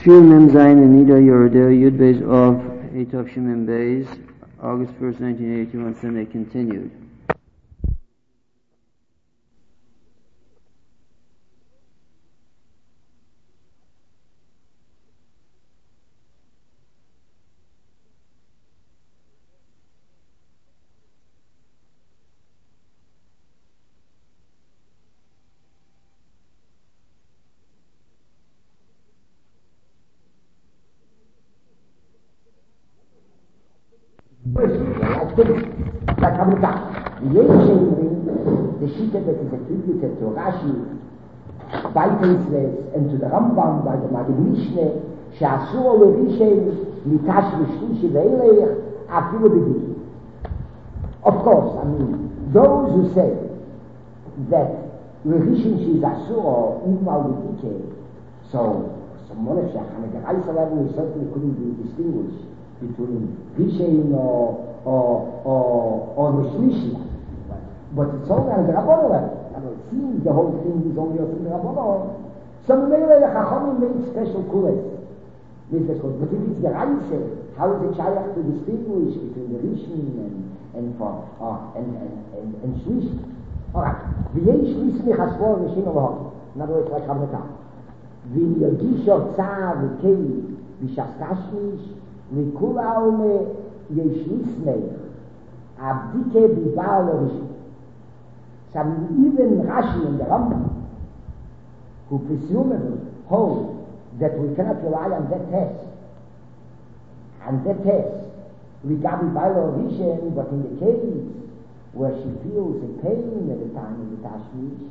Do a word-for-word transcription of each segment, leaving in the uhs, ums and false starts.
Shir Mem Zayin and Nida Yoredeh Yud Beis of Eitov Shemim Beis, August first, nineteen eighty-one, Sunday continued. Like Hamilton, the Yeshayim, the Shita that is attributed to Rashi, by Teisles, and to the Rambam, by the Magid Mishneh, Sha'asur Levishem, Mitash Vishlishi Ve'elech, Afilu B'diki. Of course, I mean, those who say that Levishem Shi is Asur, even while B'diki, so, so Moneshach, and the Reisa level certainly couldn't be distinguished between Rishayin or or or or Rishlishi, but it's all on the Rabbanon level. I mean, it seems the whole thing is only on the Rabbanon. So maybe the Chachamim made special kules, but if it's the Reise, how is it shaykh to distinguish between the Rishon and and for uh, and and and, and Shlishi? All right, v'yei Shlishi chasvor Rishon or in other words, like Hamilton, v'yagishor tzar v'kei v'shastashmish v'kula ome יש ניסמך, הבדיקה בבעל הראשון. So even Rashi and the Rambam, who presumably hold that we cannot rely on that test, and that test regarding Baal Rishon, but in the case where she feels a pain at the time of the Tashmish,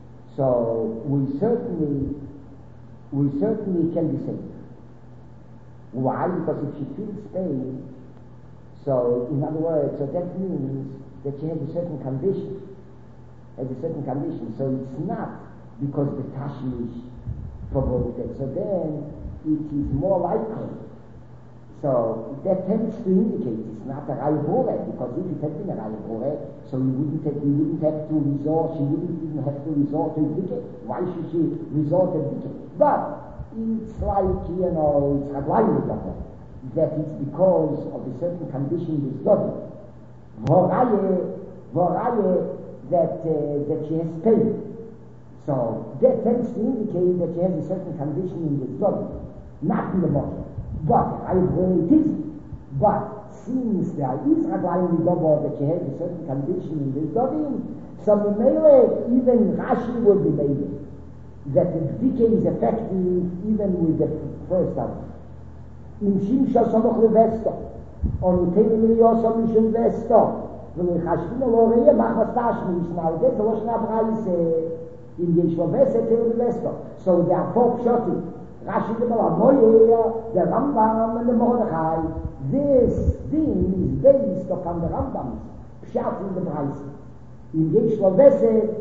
so we certainly, we certainly can be safe. Why? Because if she feels pain, so, in other words, so that means that she has a certain condition, has a certain condition. So it's not because the tashmish provoked it. So then it is more likely. So that tends to indicate it's not a rayvore, because if it had been a rayvore, so you wouldn't have, you wouldn't have to resort, she wouldn't even have to resort to dike. Why should she resort to dike? But it's like, you know, it's raglayim that it's because of a certain condition in this body. Voraye, voraye, that, uh, that she has pain. So that tends to indicate that she has a certain condition in this body, not in the body. But I really it is. But since there is a line that she has a certain condition in this body, so Mele, even Rashi will be made that the decay is effective even with the first time. In Shimsha Samoch Levesto, on Tele Miliosa Mishon Vesto, when we Hashvina Loreya Machas Tashmish, now that's a Rosh Navrais in Yeshua Vese Tele Levesto. So there are four Pshoti, Rashi the Bala, Moyeya, the Rambam, and the Mordechai. This thing is based upon the Rambam's Pshat in the Brais. In Yeshua Vese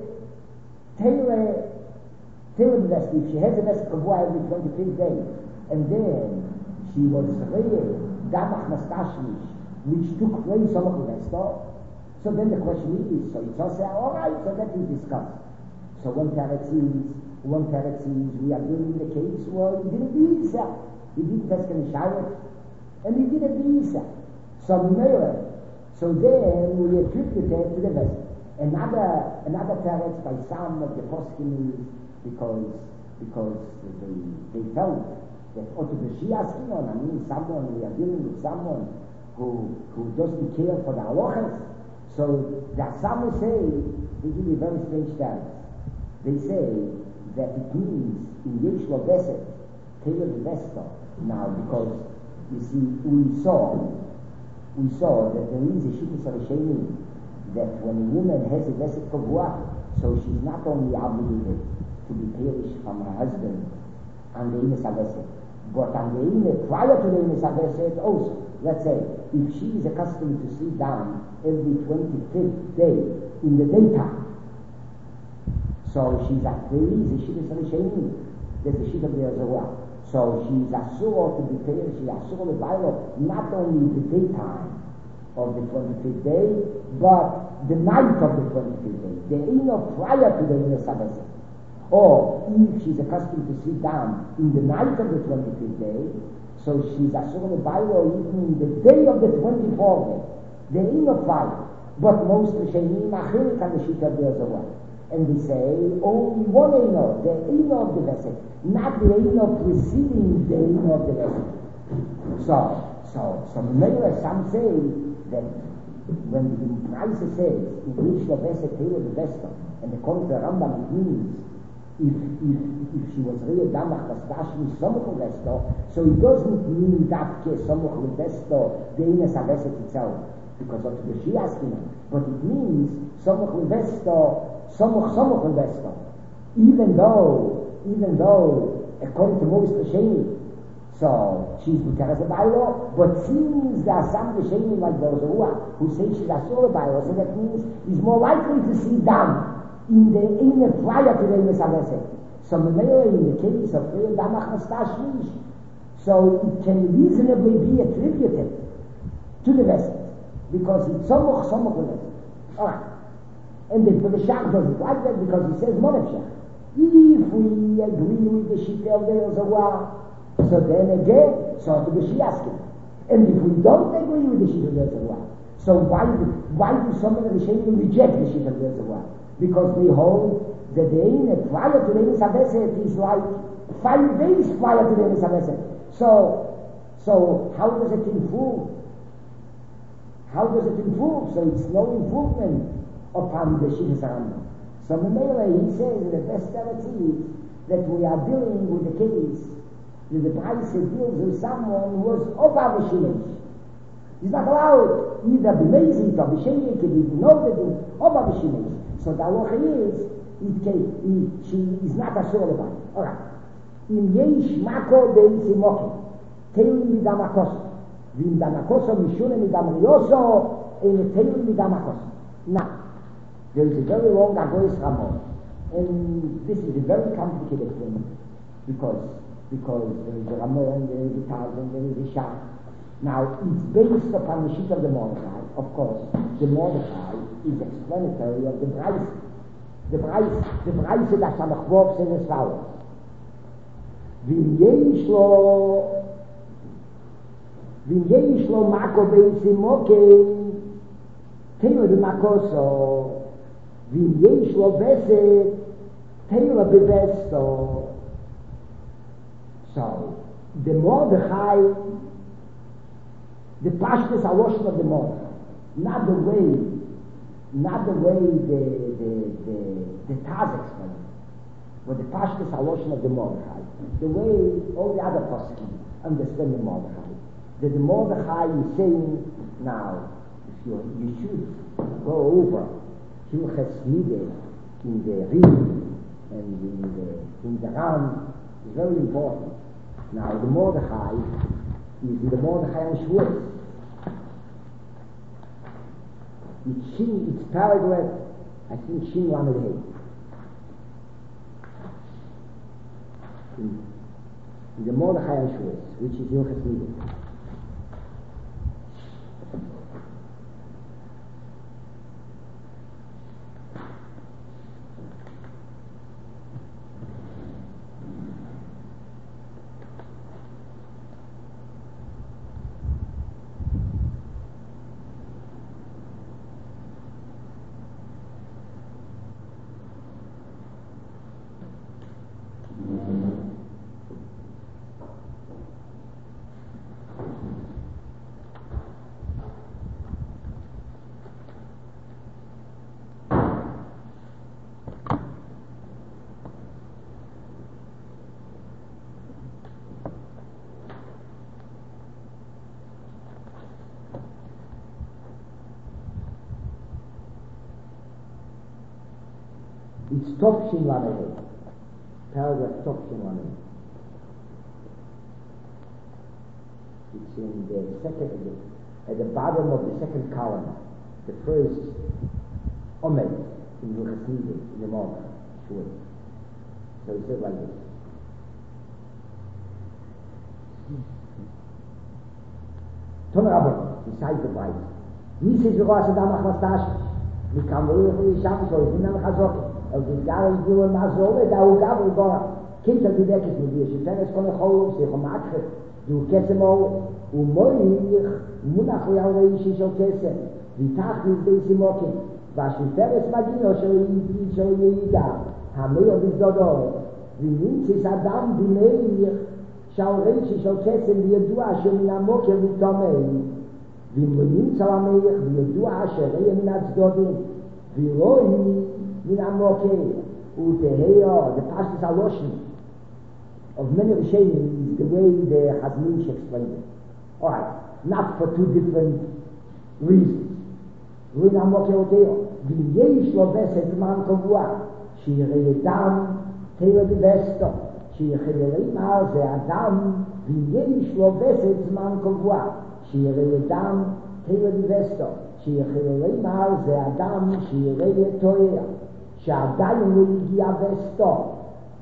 Tele Tele Levesto, if she has a Vese Kavua every twenty-fifth day, and then she was rare, Damach Nastashmish, which took place on the Vesto. So then the question is, so it's also, all right, so that is discussed. So one parrot sees, one parrot sees, we are dealing in the case where he didn't be Isa. He didn't test any shower, and he didn't be Isa. So Mele, so then we attribute it to the Vesto. Another, another parrot by some of the poskim is because, because they, they felt that ought to be Shiaskin on, I mean, someone, we are dealing with someone who who doesn't care for the halachas. So that some will say, they give a very strange terms. They say that it means in Yeshua Veset, Taylor the Vesta, now, because you see, we saw, we saw that there is a Shittis Arishayim, that when a woman has a Veset Kavua, so she's not only obligated to be perished from her husband and the Ines Aveset, but on the Ine, prior to the Ines Aveset also, let's say, if she is accustomed to sit down every twenty-fifth day in the daytime, so she's at, there is a Shittis Arishayim, there's a Shittis there as well. So she's asur to be perished, she's asur to violate not only the daytime of the twenty-fifth day, but the night of the twenty-fifth day, the Ine prior to the Ines Aveset. Or if she's accustomed to sit down in the night of the twenty-fifth day, so she's asura lebailo even in the day of the twenty-fourth day. There ain't no fire. But most Rishonim achilik on the sheet of the Zohar. And they say only one Eino, the Eino of the vessel, not the Eino preceding the Eino of the vessel. So, so, so maybe some say that when the price says in which the vessel tailor the vessel, and according to the Rambam it means if if if she was real damach was dashmi somuch vessel, so it doesn't mean that ke somuch vessel the Eino sa vessel itself, because of the Shiaskin, but it means somuch vessel. Somuch, somuch investor. Even though, even though, according to most Rishonim, so she's B'teres Abaylo, but since there are some Rishonim like those who say she's Asur Abaylo, so that means he's more likely to see down in the in the prior to the Emes Aveset. So Memele, in the case of Real Damach Nastashmish, so it can reasonably be attributed to the vessel, because it's Somuch, Somuch investor. Alright. And the, the Shach doesn't like that because he says Monefshach. If we agree with the Shita of the Zohar, so then again, so to the Shiaskin. And if we don't agree with the Shita of the Zohar, so why do, why do some of the Rishonim reject the Shita of the Zohar? Because they hold that the Eine prior to the Emes Haveset is like five days prior to the Emes Haveset. So, so how does it improve? How does it improve? So it's no improvement upon the Shittas Rambam. So Memele, he says in the best teretz is that we are dealing with the case that the Braisa deals with someone who was over the Shilish. He's not allowed either be lazy or be shayik, he didn't know that he was over the Shilish. So the halacha is, it can, he, she is not a sure about it. Alright. In yesh mako deitzi moki, teilim midam akoso, v'im dam akoso mishune midam rioso, ein teilim midam akoso. Now, there is a very long Agoyes Ramon, and this is a very complicated thing, because because there is a Ramon, there is a Taz, there is a Shach. Now, it's based upon the sheet of the Mordechai. Of course, the Mordechai is explanatory of the Braise. The Braise, the Braise that Samachvov says as follows. V'im yesh lo, v'im yesh lo mako beitzi mokei, teilu b'makoso, V'im yesh lo veset, teila bevesto. So, the Mordechai, the Pashtus Aloshon of the Mordechai, not the way, not the way the the the the Taz explains, but the Pashtus Aloshon of the Mordechai, the way all the other poskim understand the Mordechai. That the Mordechai is saying, now, if you you should go over Hilchas Nide in the Rim and in the in the Ram is very important. Now the Mordechai is the Mordechai and Shavuos. It's Shin, it's paragraph, I think Shin Lamed Hey. In, in the Mordechai and Shavuos, which is Hilchas Nide. It's Top Shin Lamed, paragraph Top Shin Lamed. It's in the second, at the bottom of the second column, the first Omed in Hilchas Nide, in the Mordechai, sure. So it says like this. Tomer Abba, beside the Bible. Wie sie sogar Sadam Achmastash, wie kam wohl für die Schaffen, so ich bin am Chazok. Und die Garage nur mal so, da auch gab und gar Kinder die weg ist mit dir. Sie sagen, es kann ich holen, sie kommen ab. Du kennst mal, und morgen ich, nur nach der Jahre ich schon kesse. Die Tag mit diesem Mocken. Was ich fertig magino, so ich so ich da. Haben wir bis dort. Wie nimmt sich Adam die Meir? Schau reich, so kesse wie du hast in der Mocken mit Tomei. Wie nimmt so am Meir, wie du hast, rein nach dort. Wie roi in der Mocken. Und der Herr, der Pastor Saloschen. Of many Rishonim is the way the Chazanish explained it. Alright, not for two different reasons. Ruin Amoke Oteo, the Yesh lo Beset Man Kovua, she Redam, Teo di Vesto, she Redam, the Adam, the Yesh lo Beset Man Kovua, she Redam, Teo di Vesto, she Redam, the Adam, she Redetoya, she Adam Rigia Vesto.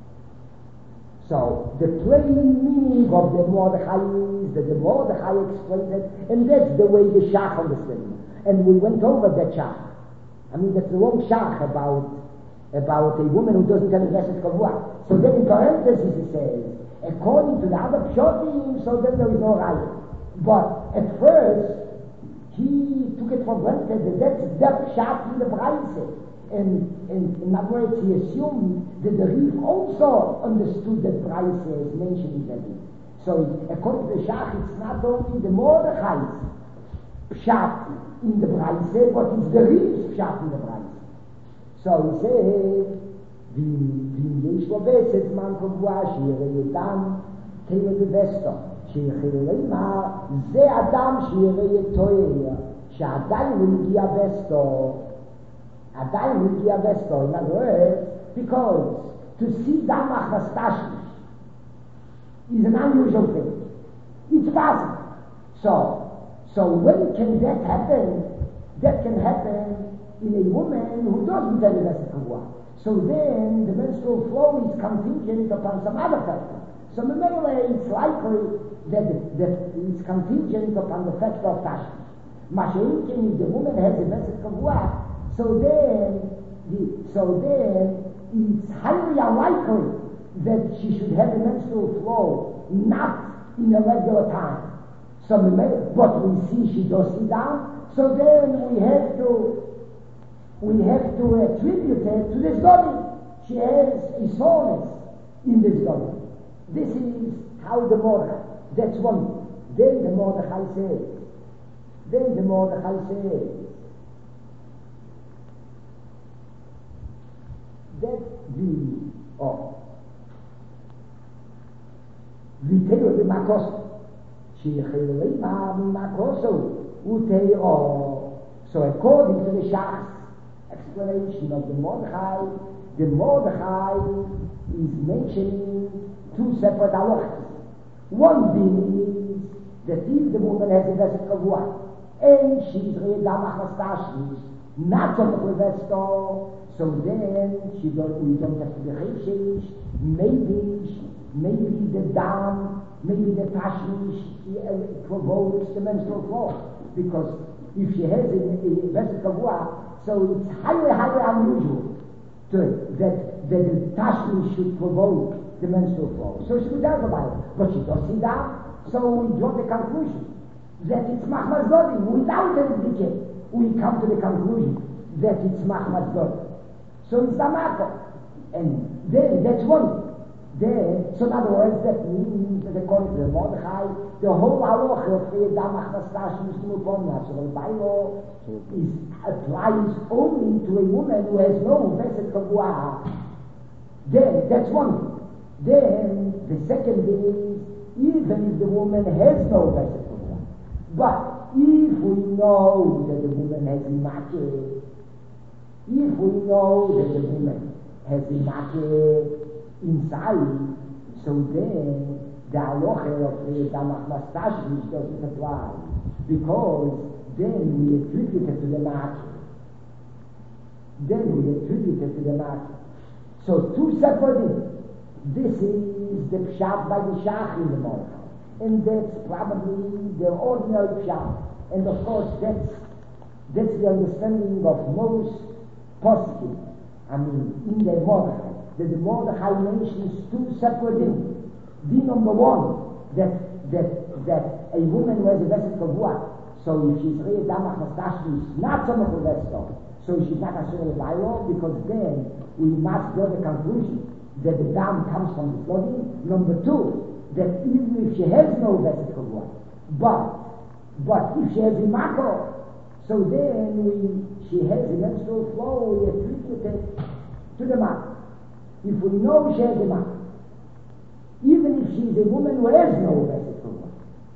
So, the plain meaning of the Mordechai is that the Mordechai explained it, and that's the way the Shach understood it. And we went over that Shach. I mean, that's the wrong Shach about, about a woman who doesn't have a Vesed Kavua. So then in parentheses it says, according to the other Pshotim, so then there is no right. But at first, he took it for granted that that's the Shach in the Braise. And, and in other words, he assumed that the Rif also understood that Braise is mentioned in the Rif. So, according to the Shach, it's not only the Mordechai's Pshat in the Braise, but it's the Rif's Pshat in the Braise. So he said, the Yesh lo Beset Man Kovua, Shirei Adam, Teo de Vesto, Shirei Ma, Ze Adam, Shirei Toya, Shadai Rigia Vesto, Adai Rigia Vesto, in other words, because to see Damach Nastashnish is an unusual thing. It's possible. So, so when can that happen? That can happen in a woman who doesn't have a Vesed Kavua. So then the menstrual flow is contingent upon some other factor. So Memele, it's likely that, that it's contingent upon the factor of Tashmish. Masha'inkin, if the woman has a Vesed Kavua, so then, the, so then it's highly unlikely that she should have a menstrual flow not in a regular time. So, but we see she does sit down. So then we have to we have to attribute it to this body. She has a soreness in this body. This is how the Mordechai. That's one. Then the Mordechai says. Then the Mordechai says. That the oh Viteo de Makoso Shirei Ma Makoso Utei oh. So according to the Shach's explanation of the Mordechai, the Mordechai is mentioning two separate halachas. One thing is that if the woman has a Vesed Kavua and she's Redamach Nastashnish, not on the Vesto, so then she don't, we don't have to be Reshish, maybe, maybe the Dam, maybe the Tashmish uh, provokes the menstrual flow. Because if she has a, a Vesed Kavua, so it's highly, highly unusual to, that, that the Tashmish should provoke the menstrual flow. So she would tell about it. But she does see that, so we draw the conclusion that it's Machmas Dodi. Without any decay, we come to the conclusion that it's Machmas Dodi. So it's Damako. And then, that's one. There, so in other words, that means that according to the Mordechai, the whole halacha of Damach Nastashnish Muponah, so the Bible is, applies only to a woman who has no Vesed Kavua. Then, that's one. Then, the second thing is, even if the woman has no Vesed Kavua, but if we know that the woman has Imake, if we know that the woman has Imake inside, so then the halacha of the Damach Nastashnish doesn't apply, because then we attribute it to the Maki. Then we attribute it to the Maki. So two separate things. This is the Pshat by the Shach in the Mordechai, and that's probably the ordinary Pshat. And of course, that's that's the understanding of most poskim I mean, in the Mordechai, that the Mordechai mentions two separate things. Din number one, that that that a woman wears a vessel for what? So if she's read damach mastashmi, she's not so much a vessel. So she's not a sure viral, because then we must draw the conclusion that the dam comes from the flooding. Number two, that even if she has no vessel for what, but but if she has a macro, so then we she has a menstrual flow, we attribute it to the macro. If we know she has a macro, even if she is a woman who has no vessel for what,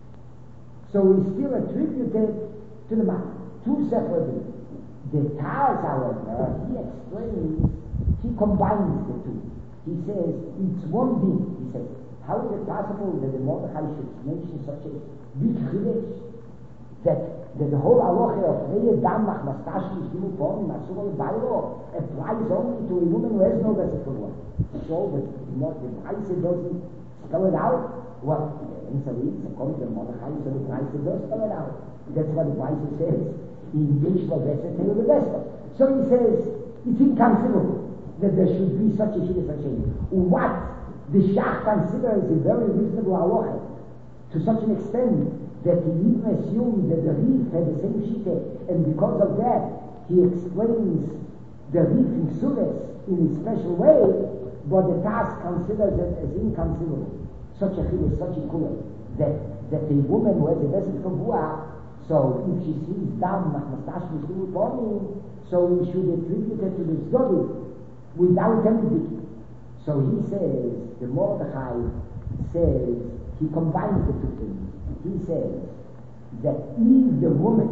so we still attribute it to the macro. Two separate things. The Taz, however, he explains, he combines the two. He says, it's one thing. He says, how is it possible that the Mordechai should mention such a big chiddush, that, that the whole halacha of Reye Damach Mastashi Shdimu Pom Masur Bayro applies only to a woman who has no vessel for one? So that the Braise doesn't spell it out. Well, in Sarit, according to the Mordechai, so the Braise does spell it out. That's what the Braise says. In English for vessel, tell the vessel. So he says, it's inconceivable that there should be such a shidduch, such a what the Shach considers a very reasonable halacha, to such an extent that he even assumed that the Rif had the same shita, and because of that, he explains the Rif in Suras in a special way, but the task considers it as inconceivable. Such a chiddush, such a kula, that that a woman who has a vessel for buah, so if she sees dam machmastash mishlu forming, so we should attribute it to the Zdodi without anything. So he says, the Mordechai says, he combines the two things. He says that if the woman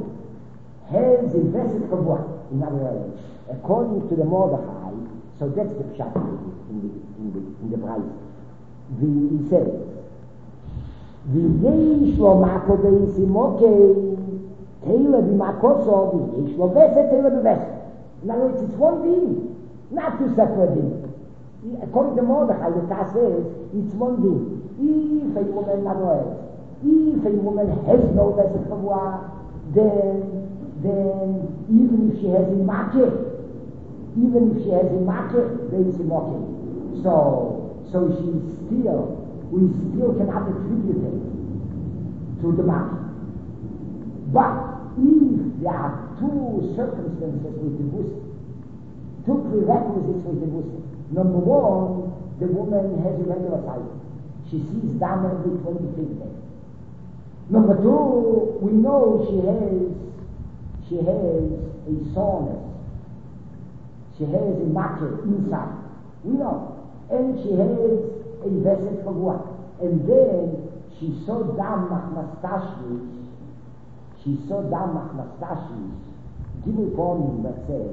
has a vessel for what, in other words, according to the Mordechai, so that's the pshat in the in the in the Braise. The he says, the yesh lo makodeis imokei teila b'makoso, the yesh lo vessel teila b'vessel. In other words, it's one thing, not two separate things. According to Mordechai, the Taz says, it's one thing. If a woman, in other words, if a woman has no vessel for what, then, then, even if she has a makeh, even if she has a makeh, there is a makeh. So, so she still, we still cannot attribute it to the makeh. But if there are two circumstances with the boost, two prerequisites with the boost. Number one, the woman has a regular cycle. She sees down every twenty-fifth day. Number two, we know she has she has a soreness. She has a matter inside. We know. And she has a vessel for what? And then she saw down machmastashvish. She saw down machmastashvish. Give me for me, let's say,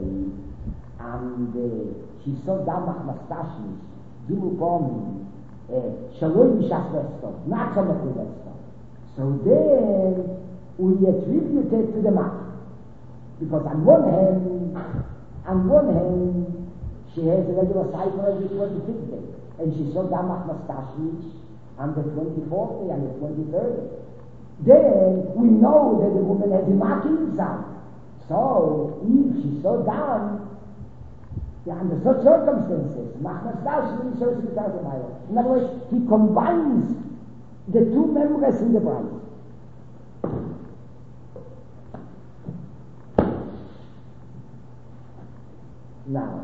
and uh, she saw damach mastashis, dimu pom, shaloi mishas vesto, not so much vesto. So then we attribute it to the mat, because on one hand, on one hand, she has a regular cycle every twenty-fifth day, and she saw damach mastashis on the twenty-fourth day, on the twenty-third day. Then we know that the woman has a mat inside. So if she saw down, under such circumstances, in other words, he combines the two members in the Braise. Now,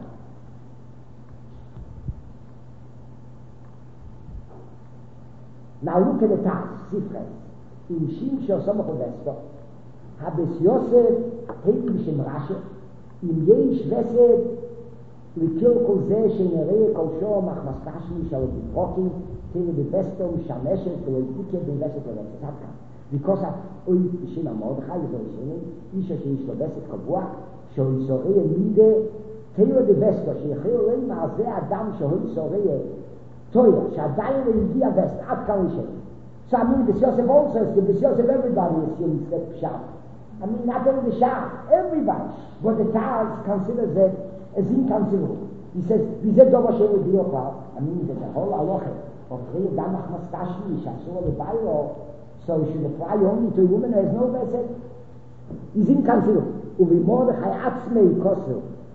now look at the task, Sifres. In Shimsho Somocho Vesto, Habes Yosef, Heitim Shem Rashe, in Yesh Vesed, לקיר כל זה שנראה כל שור מחמסקשני של בברוקים תראו בבסטו משמשת ולהתיקה בבסט לרצת עד כאן because אוי בשם המורדכי זה ראשונים איש שיש לו בסט קבוע שהוא יסוריה מידה תראו בבסטו שיחיר אולי מעזה אדם שהוא יסוריה תויה שעדיין לא הגיע בסט עד כאן ראשונים so I mean this Yosef also is this Yosef everybody assumes that pshat I mean not only the Shah everybody but the Taz considers it as inconceivable. He says, "Bizet dovo she'u diokar." I mean, that the whole halacha of Rei Damach Mastashvi Shasur LeBayro, so it should apply only to a woman who has no vessel. Is inconceivable. Uvi Mordechai Atzmei Kosu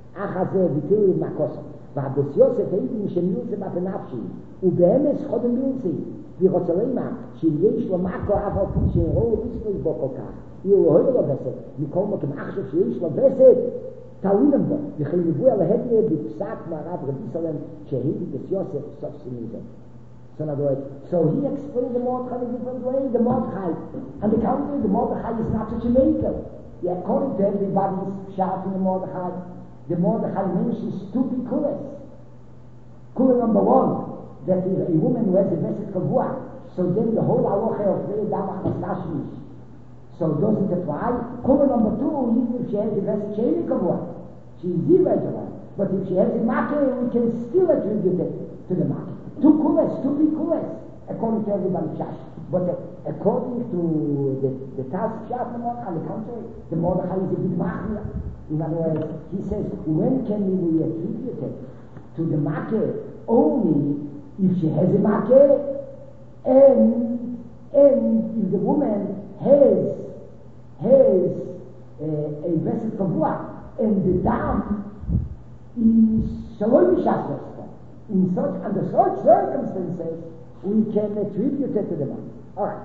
אחזה ותראי מקוסם. ועבוס יוסף העידים שמילצה בתנפשי, ובאמס חודם מילצי, ורוצה למה, שאם יש לו מקו אף על פי שאירו ויספוס בו כל כך, יהיו לו לו בסד, מכל מקום עכשיו שיש לו בסד, תאוינם בו, וכי נבוא על ההדיה בפסק מערב רבי סלם, שהעידי בס יוסף סוף סימן זה. So in other words, so he explained the Mordechai in a different way, the Mordechai. And the contrary, the Mordechai is not such a maker. Yeah, according to everybody's shouting the Mordechai, the Mordechai mentions two bikulas. Kula number one, that is a woman who has a vesed kavua, so then the whole halacha of Rei Damach Nastashmish. So doesn't apply. Kula number two, even if she has a vesed sheni kavua, she is irregular. But if she has a makeh, we can still attribute it to the makeh. Two kulas, two big kulas, according to everybody's shash. But uh, according to the, the task shaft, on the contrary, the Mordechai is a big machmir. In other words, he says, when can we attribute it to the makeh? Only if she has a makeh, and, and if the woman has, has uh, a vessel kavua, and the dam is shalom b'shas. In such, under such circumstances, we can attribute it to the man. All right.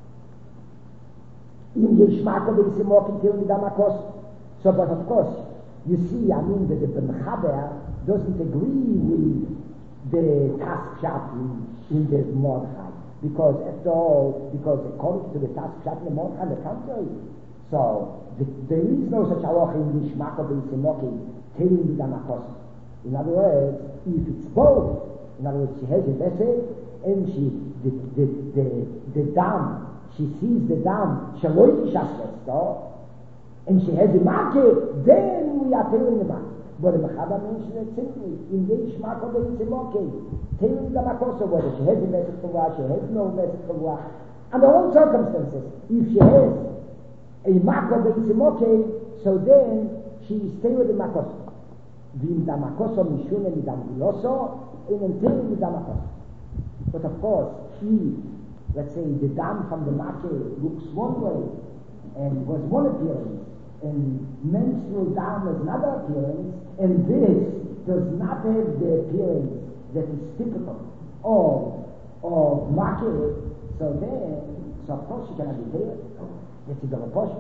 In Yishmako, there is a more continuing Damakos. So, but of course, you see, I mean, that the Ben Chaber doesn't agree with the task shot in, in the Mordechai. Because, after all, because according to the task shot in the Mordechai, the contrary. So, the, there is no such halacha in Yishmako, there is a more continuing Damakos. In other words, if it's both, in other words, she has a vessel, and she, the, the, the, the dam, she sees the dam, shaloi tishasvesto, and she has a market, then we are telling the market. But the Mechaber mentioned it simply, in Yesh Mako there is a market, telling the Makoso whether she has a vessel for what, she has no vessel for what, under all circumstances, if she has a Mako there is a market, so then she is telling the Makoso. Vim damakoso mishune midam giloso, in until midamakoso. But of course, if, let's say, the dam from the makeh looks one way, and was one appearance, and menstrual dam has another appearance, and this does not have the appearance that is typical of, of makeh, so then, so of course she cannot be there. That's the Raposh.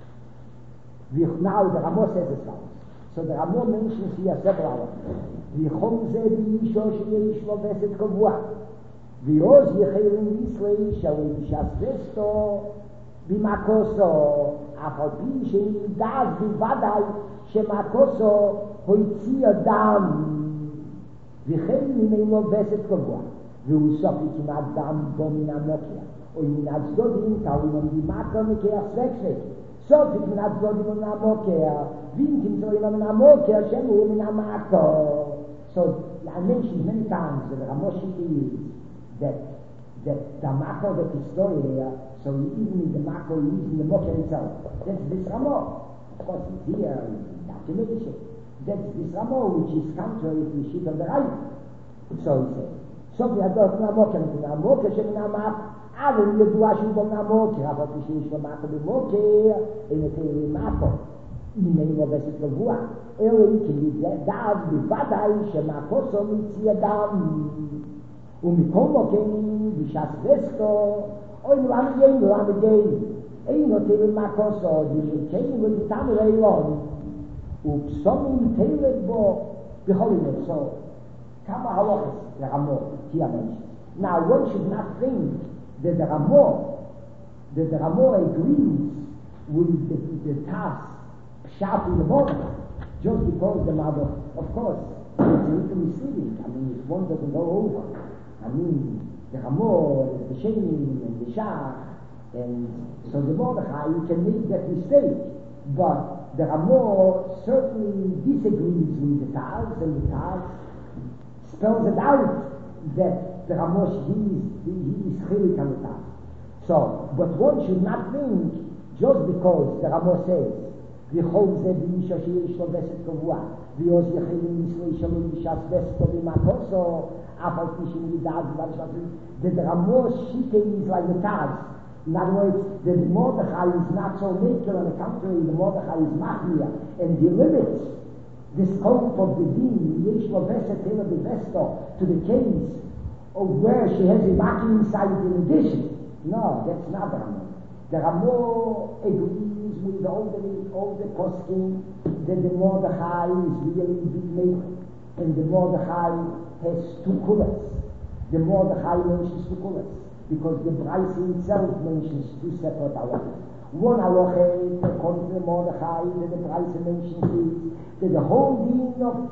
Now the Ramos says as follows. So the Ramah mentions here several hours. V'chom ze b'yisho sheyesh lo vesed kavua. V'oz yechelim yisrei shawei b'shas vesto b'makoso af al pi she'idaz b'vadai she'makoso hoitzi adam v'chein mimei lo vesed kavua v'hu sofi kimat dam bo min amokia o min atzdodim talimon b'mako mekeach svekvek sofi kimat atzdodim min amokia Vintim so in a mokia shemu in a mako. So I mentioned many times that the Ramoshi is that that the mako that is stored here, so even in the mako using the mokia itself. That's this Ramo. Of course it's here in documentation. That's this Ramo which is contrary to the sheet of the right. So he said, so we have got a mokia in a mokia shemu in a mako. אבל ידוע שהוא בו מהמוקר, אבל כשיש לו מako במוקר, אין את מako. אם אין לו בסת גבוה, אלא כי לדעת בוודאי שמקוסו מציא אדם, ומכל מוקרים בשעת וסקו, אוי נלמד גיין, נלמד גיין, אין לו תלת מקוסו, דשקיים ודיתם ראילון, ופסומים תלת בו, בכל עניין, so, כמה הלוחס לרמו, כי המנש. Now, one should not think that the Ramo, that the Ramo agrees with the, the task sharp in the bottom, just because the mother, of course, it's a little misleading. I mean, if one doesn't go over, I mean, the Ramo, the Shemin, and the Shach, and so the Mordechai, you can make that mistake. But the Ramo certainly disagrees with the Taz, and the Taz spells it out that the Ramosh, he is, he, he is chilik on the Taz. So, but one should not think, just because the Ramosh says, וכל זה באישה שיש לו וסת קבוע, ויוז יחילים ישראל שלו בשעת וסתו במקוסו, אף על פי שמלידעת דבר שבטים, the Ramosh Shita is like the Taz. In other words, the Mordechai is not so naked, on the contrary, the Mordechai is machmir, and he limits the scope of the deen, yesh lo veset teva bevesto, to the case of where she has a maki inside in addition. No, that's not the Ramah. The Ramah agrees with all the, all the poskim that the Mordechai is really big maker, and the Mordechai has two kulas. The Mordechai mentions two kulas, because the Braise itself mentions two separate halachas. One halacha, according to the Mordechai, that the Braise mentions is that the whole deen of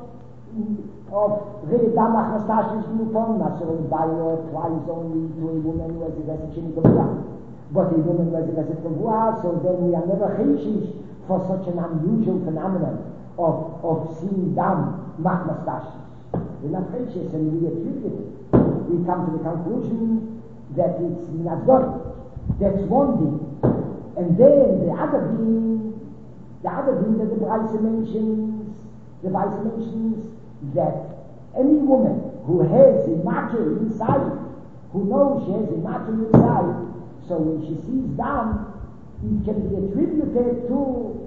of Redamach Nastash is Nupon, Nasser Bayo applies only to a woman who has a vested Shinikavua. But a woman who has a vested Kavua, so then we are never chayshish for such an unusual phenomenon of, of seeing Dam Mach Nastash. We're not chayshish, and we attribute it. We come to the conclusion that it's not good. That's one thing. And then the other thing, the other thing that the Braise mentions, the Braise mentions that any woman who has a matter inside, who knows she has a matter inside, so when she sees down, it can be attributed to,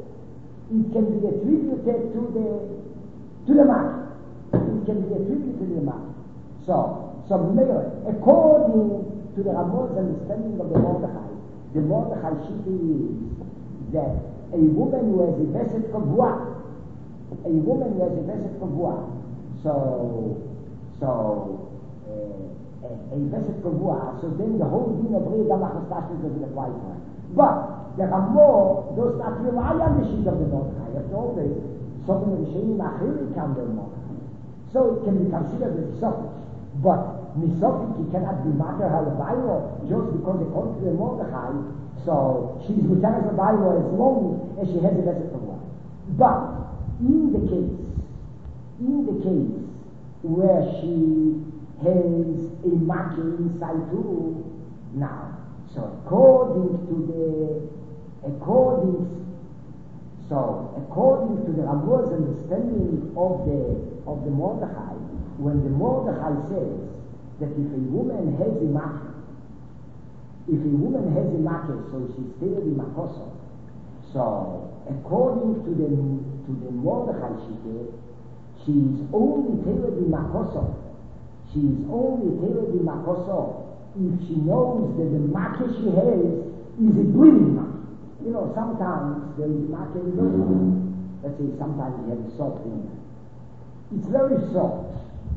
it can be attributed to the, to the matter. It can be attributed to the matter. So, so according to the Ramah's understanding of the Mordechai, the Mordechai Shita is that a woman who has a vesed kavua, a woman who has a vesed kavua, so, so, uh, a, a vesed kavua, so then the whole deen of Rei Damach Nastash doesn't apply to her. But the Ramah does not rely on the sheet of the Mordechai. After all, the some of the Rishonim Achiri come to the Mordechai. So it can be considered as Misophik. But Misophik, he cannot be Mater HaLevairo just because according to the Mordechai, so she's Mutar HaLevairo as long as she has a vesed kavua. But in the case, in the case where she has a maki inside too, now, so according to the, according, so according to the Ramah's understanding of the, of the Mordechai, when the Mordechai says that if a woman has a maki, if a woman has a maki, so she's still in makoso, so according to the, to the Mordechai Shita, she's only tailored in makoso. She's only tailored in makoso if she knows that the maki she has is a breathing maki. You know, sometimes there is maki in the let's say sometimes you have salt in it. It's very soft,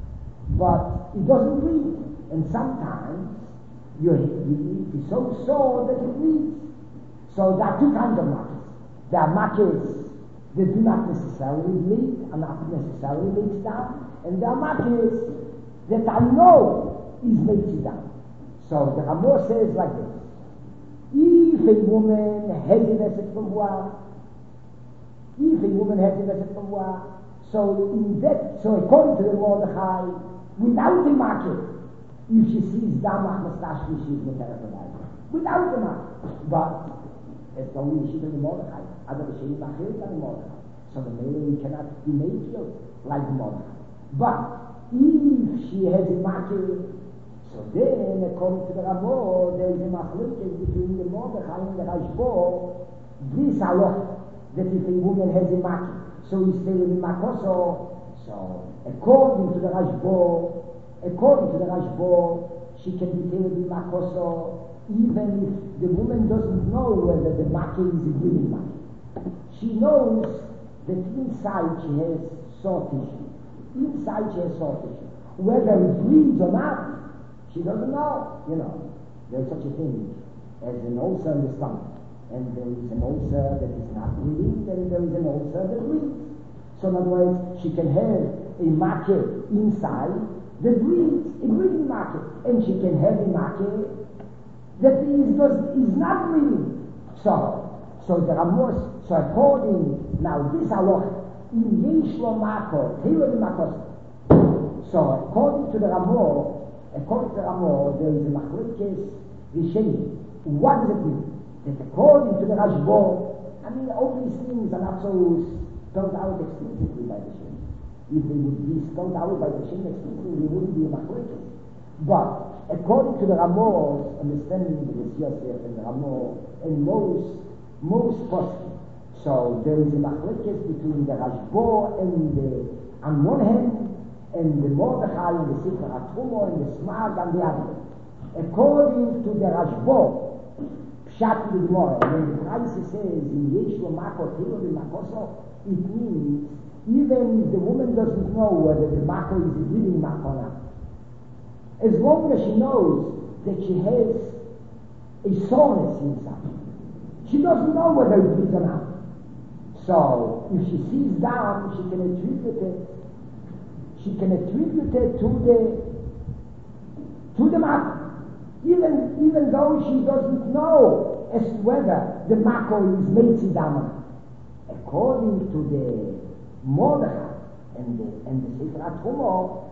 but it doesn't breathe. And sometimes you eat is so sore that it breathes. So there are two kinds of makis. There are makis that do not necessarily bleed, are not necessarily makes down, and there are makis that I know is makes it down. So the Ramah says like this: if a woman has a vesed kavua, if a woman has a vesed kavua, so in that, so according to the Mordechai, without the makis, if she sees damach mastashki, she is mutar HaLevairo. Without the makis, but it's only the sheet of the Mordechai. Other Rishonim Achiri than the Mordechai. So the male cannot be made like the Mordechai. But if she has a maki, so then according to the Ramah, there is a machlokes between the Mordechai and the Rashbo. This halacha that if a woman has a maki, so he's still in makoso. So according to the Rashbo, according to the Rashbo, she can be tailed in makoso, even if the woman doesn't know whether the maki is a breathing maki. She knows that inside she has soft tissue. Inside she has soft tissue. Whether it bleeds or not, she doesn't know. You know, there's such a thing as an ulcer in the stomach. And there is an ulcer that is not bleeding, and there is an ulcer that bleeds. So in other words, she can have a maki inside that bleeds, a bleeding maki. And she can have a maki that is, does, is not bleeding. So, so the Ramos, so according, now this halacha, in yesh lo mako, teilu makos. So according to the Ramo, according to the Ramo, there is a machlokes rishonim. What does it mean? That according to the Rashbo, I mean, all these things are not so spelled out explicitly by the Shem. If they would be spelled out by the Shem explicitly, they wouldn't be a machlokes. But according to the Ramos understanding of the Yosef and the Ramo and most most poskim, So there is a machlekes between the Rashbo and the, on one hand, and the Mordechai and the Sefer HaTrumo and the Smag on the other. According to the Rashbo, Pshat in the Gemara, when the Price says in Yeshua Mako Tilo the Makoso, it means even if the woman doesn't know whether the Mako is a bleeding Mako or not, as long as she knows that she has a soreness inside, she doesn't know whether it bleeds or not. So if she sees down, she can attribute it. She can attribute it to the to the Mako. Even, even though she doesn't know as to whether the Mako is Meitzi Dama. According to the Mordechai and the, and the Sefer HaTrumo,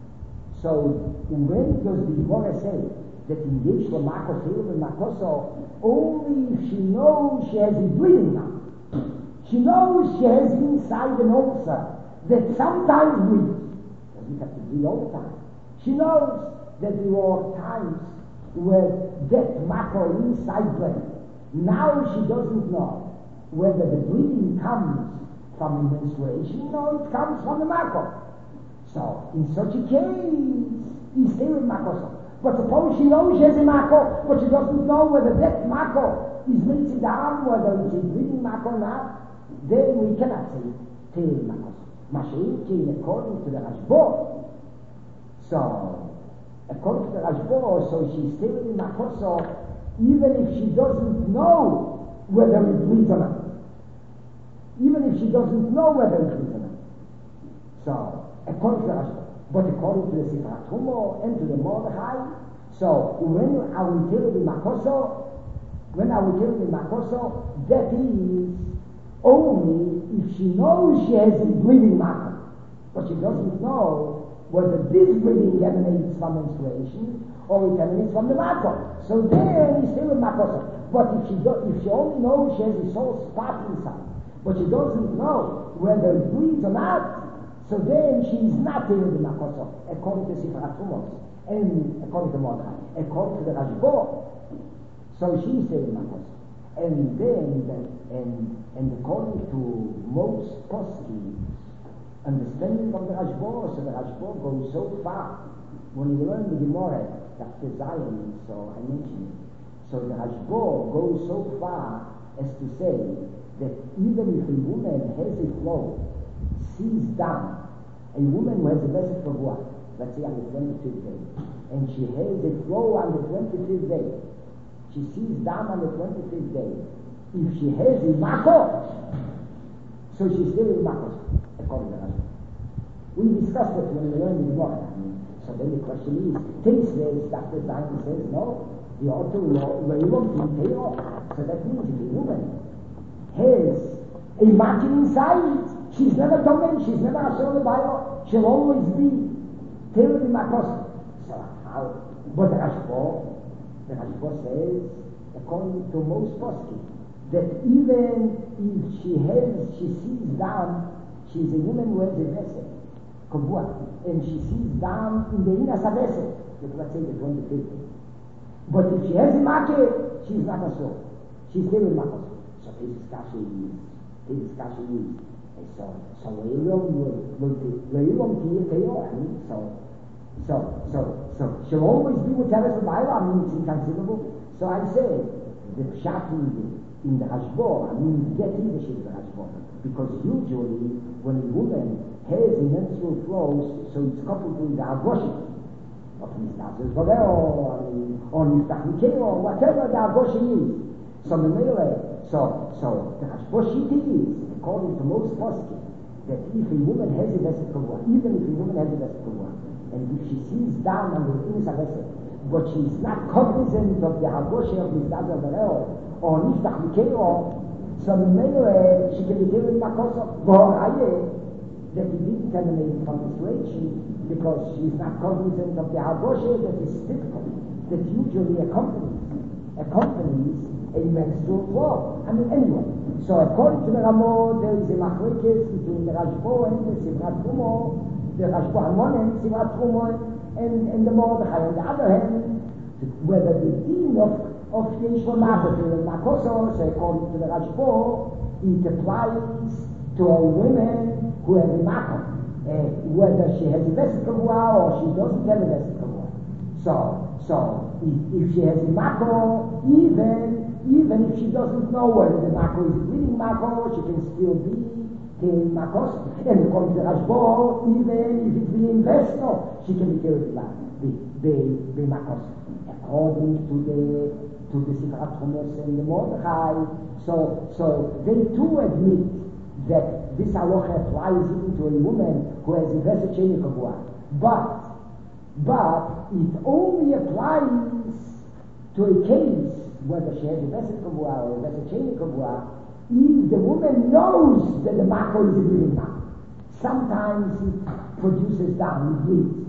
so when does the Gemara say that in Yeshua Mako Tilo and Makoso, only if she knows she has a bleeding now. She knows she has inside an ulcer that sometimes bleeds. Doesn't have to bleed all the time. She knows that there are times where that Mako inside bled. Now she doesn't know whether the bleeding comes from the menstruation or it comes from the Mako. So in such a case, he's still in Mako. But suppose she knows she has a Mako, but she doesn't know whether that Mako is Mitzvah down, whether it's a bleeding Mako or not, then we cannot say Teil Mako. Mashiach, according to the Rashbo. So according to the Rashbo, so she's still in Makoso, even if she doesn't know whether it bleeds or not. Even if she doesn't know whether it bleeds or not. So, according to the Rashbo. But according to the Sefer HaTrumo and to the Mordechai, so when are we telling in Makoso, when are we telling in Makoso, that is only if she knows she has a bleeding Mako, but she doesn't know whether this bleeding emanates from menstruation or it emanates from the Mako. So then he's still in Makoso. But if she do, if she only knows she has a sore spot inside, but she doesn't know whether it bleeds or not, so then she is not in the Makoso, according to Sefer HaTrumos and according to Mordechai, according to the Rashbo. So she is still in Makoso. And then, the, and, and according to most poskim, understanding of the Rashbo, so the Rashbo goes so far. When you learn the Gemara, Doctor Zion, so I mentioned it. So the Rashbo goes so far as to say that even if a woman has a flow, sees down, a woman who has a vessel for what? Let's say on the twenty-fifth day, and she has a flow on the twenty-fifth day, she sees down on the twenty-fifth day. If she has a Mako, so she's still in Mako. According to us. We discussed it when we learned the Gemara. So then the question is, Tais says, Doctor Zion says, no, the author will So that means if a woman has a margin inside, she's never dominant, she's never shown the Bible, she'll always be Teil in Makos. So how? But the Rashbo, the Rashbo says, according to most poskim, that even if she has, she sees down, she's a woman who has a vessel, Kobua, and she sees down in the inner vessel, let's say the twenty-fifth. But if she has a market, she's not a soul. She's still in Makos. So this discussion is, this discussion is, so, so Leilom will be, Leilom Tia Teo, I mean, so, so, so, so, she'll always be whatever the Bible, I mean, it's inconceivable. So I say, the Pshat in the Hashbo, I mean, get in the shit of the Hashbo. Because usually, when a woman has a menstrual flows, so it's coupled with the abortion. Or Nistas or or Niftach or whatever the abortion is. So the male, so, so the Hashboshit is, according to most poskim, that if a woman has a vessel kavua, even if a woman has a vessel kavua, and if she sees down on the inner vessel, but she is not cognizant of the abortion of Nistas or Niftach or so the male, she can be given Makosa, that he didn't terminate from menstruation because she's not cognizant of the abortion that is typical, that usually accompanies, accompanies a menstrual flow. I mean, anyway. So according to the Ramo, there is a machlekes between the Rashbo and the Sivrat Trumo, the Rashbo Hamon and Sivrat Trumo, and, and the Mordechai. On the other hand, whether the dean of of Yeshua Makoto and Makoso, so according to the Rashbo, it applies to a woman who has a makom, uh, whether she has a vesed kavua or she doesn't have a vesed kavua. So, so if, if she has a makom, even even if she doesn't know whether the makom is a bleeding makom, she can still be in makos. And according to Rashbo, even if it's being vesed, she can be killed the the the makos. According to the to the Sikrat Chomes and the Mordechai, so so they too admit that this halacha applies even to a woman who has a vesed sheni kavua. But but it only applies to a case whether she has a vesed kavua or a vesed sheni kavua if the woman knows that the mako is a bleeding mako. Sometimes it produces down, it bleeds.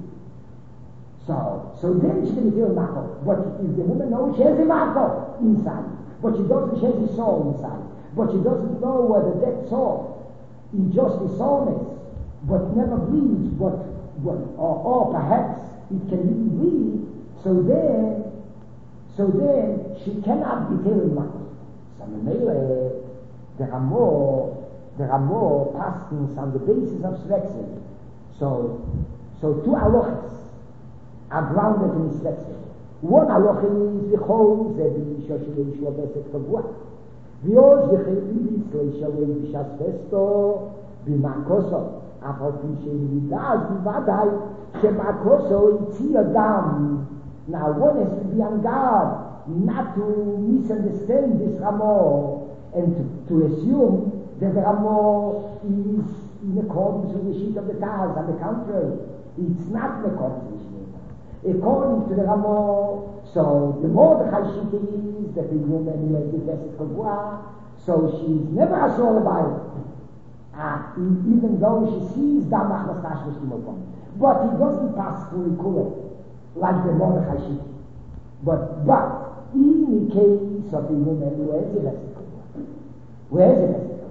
So, so then she can feel mako. But if the woman knows she has a mako inside, but she doesn't, she has a soul inside, but she doesn't know whether that soul is just a soreness, but never bleeds, but, but or, or perhaps it can really bleed, so then, so then she cannot be feeling mako. So, Mele, there are more, there are more pastors on the basis of Svexin. So, so two halachas are grounded in Svexin. One halacha is the whole that the Shoshele Yishua Beset Kavua. The Oz the Chayvitz Leishalei Bishas Festo Bimakoso. Afal Pishen Vidaz Bivadai Shemakoso Itzi Adam. Now one has to be on guard not to misunderstand this Ramah and to, to assume that the Ramah is in accordance with the sheet of the Taz. On the contrary, it's not in accordance with the sheet of the Taz. According to the Ramah, so the Mordechai sheet is that the woman who has the vesed kavua, so she's never a soul about it. Ah, even though she sees Damach Nastash Mishtimopon. But he doesn't pass through Kule like the Mordechai sheet. But, but, in the case of the woman who has the vesed where is it?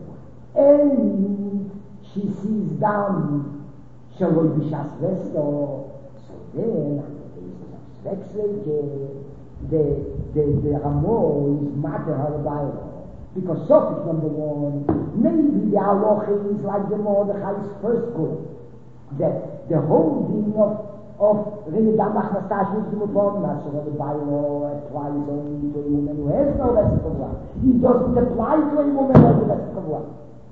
And she sees down Shaloi Bishas Vesto. So then, on the basis of Svexleke, the the the Ramah is matter of the Bible. Because Sophis number one, maybe the halacha is like the Mordechai's first good. That the whole thing of of Reidamach Nastash Mishtimopon, so the Bible applies only to a woman who has no vesed kavua. It doesn't apply to a woman who has a vesed kavua.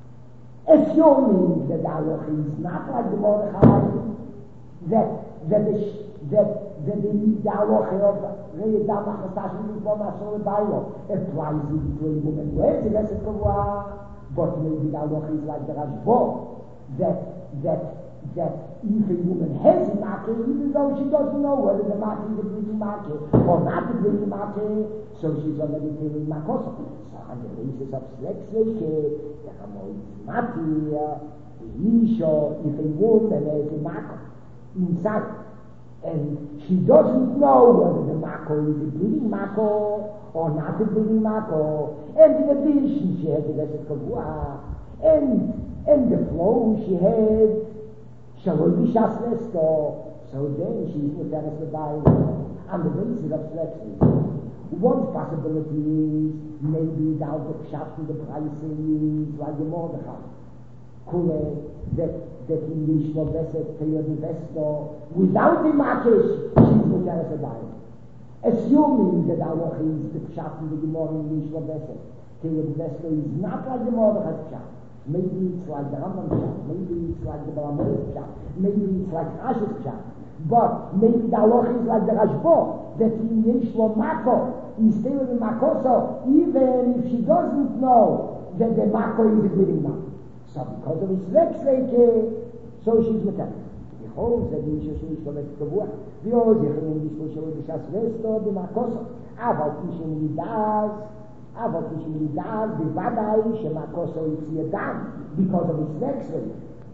Assuming that the halacha is not like the Mordechai, that that the that that the the halacha of Reidamach Nastash Mishtimopon, so the Bible applies even to a woman who has a vesed kavua, but maybe the halacha is like the Rashbo, that that that if a woman has a matter, even though she doesn't know whether the matter is a bleeding matter or not a bleeding matter, so she's already feeling makosa. So on the basis of Svexleke, the Ramah is matter, the Isha, if a woman has a matter inside, and she doesn't know whether the matter is a bleeding matter or not a bleeding matter, and in addition she has a vesed kavua, and and the flow she had Shaloi Bishas Vesto, so then she's with Dennis Medai on the basis of Svexin. One possibility is maybe now the Pshat and the pricing is like the Mordechai. Kule, that that in Yishma Beset Teyod Vesto, without the Makish, she's with Dennis Medai. Assuming that our is the Pshat and the Gemara in Yishma Beset Teyod Vesto is not like the Mordechai Pshat. Maybe it's like the Rambam Pshat, maybe it's like the Balamoyes Pshat, maybe it's like Rash's Pshat, but maybe the halacha is like the Rashbo, that in Yeshua Mako, he's still in Makoso, even if she doesn't know that the Mako is a bleeding Mako. So because of his Svexleke, so she's metallic. He holds that Yeshua Shemishwa Vetkavua, the Ozich in Yeshua Shemishwa Bishas Vesto, the Makoso, Aval Kishin Yidaz, אבל כשמדעת בוודאי שמקוסו יציא דם because of his Svexleke.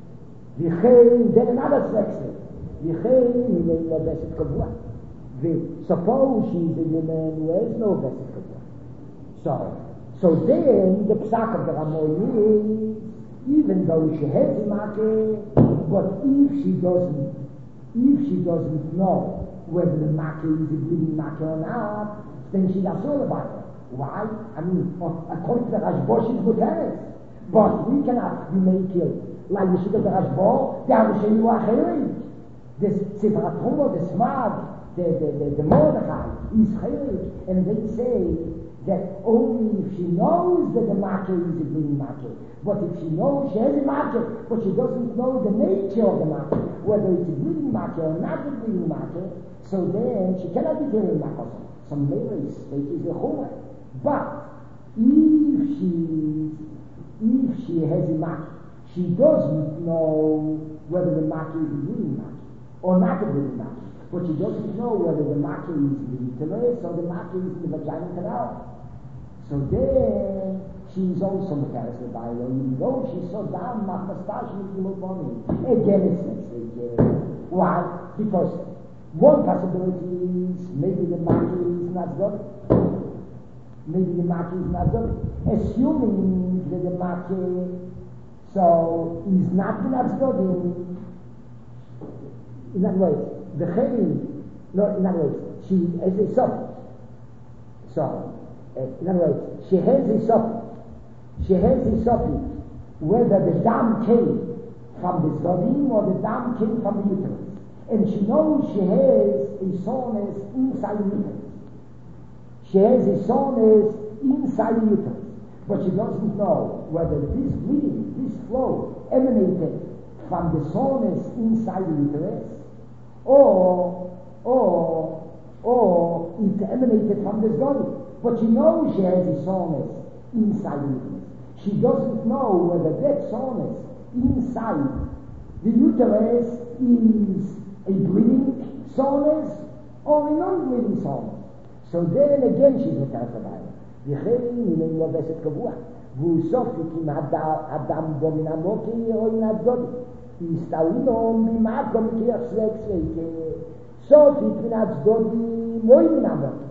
וכן, then another Svexleke. וכן, היא לא vesed kavua. Suppose she's a woman who has no vesed kavua. So, so then the psak of the Ramah is, even though she has a make, but if she doesn't, if she doesn't know whether the make is a bleeding make or not, then she does all about it. Why? I mean, according to the Rashbo, she's muteres. But we cannot be making like the Shita Rashbo, the Avishayim Acherik, the Sefer Torah, the Smag, the, the, the, the Mordechai, is Cherik, and they say that only if she knows that the Makkah is a green Makkah, but if she knows she has a Makkah, but she doesn't know the nature of the Makkah, whether it's a green Makkah or not a green Makkah, so then she cannot be carrying Makkah. Some Meres, which is a Chumah. But if she, if she has a Makkah, she doesn't know whether the Makkah is a green Makkah or not a green Makkah. But she doesn't know whether the Makkah is in the uterus or the Makkah is in the vagina canal. So then she's also Makaras the Bible, even though she's so down, Machmastash is the money. Again, it's next week. Why? Because one possibility is maybe the Makkah is not good. Maybe the Makkah is not good. Assuming that the Makkah so is not enough studying. In other words, the Chayim, no, in other words, she has a subject. So, uh, in other words, she has a subject. She has a subject whether the dam came from the Zodim or the dam came from the uterus. And she knows she has a soreness inside the uterus. She has a soreness inside the uterus. But she doesn't know whether this bleeding, this flow, emanated from the soreness inside the uterus, or, or, or it emanated from the body. But she knows she has a soreness inside the uterus. She doesn't know whether that soreness inside the uterus is a bleeding soreness or a non-bleeding soreness. So then again she's a Tarasavaya. Yecheri מן לובסת קבוע, והוא סופק אם הדם בו מן המוקי או מן הדודי. הסתאולו ממקום כיח סלק סלק, סופק מן הדודי מוי מן המוקי.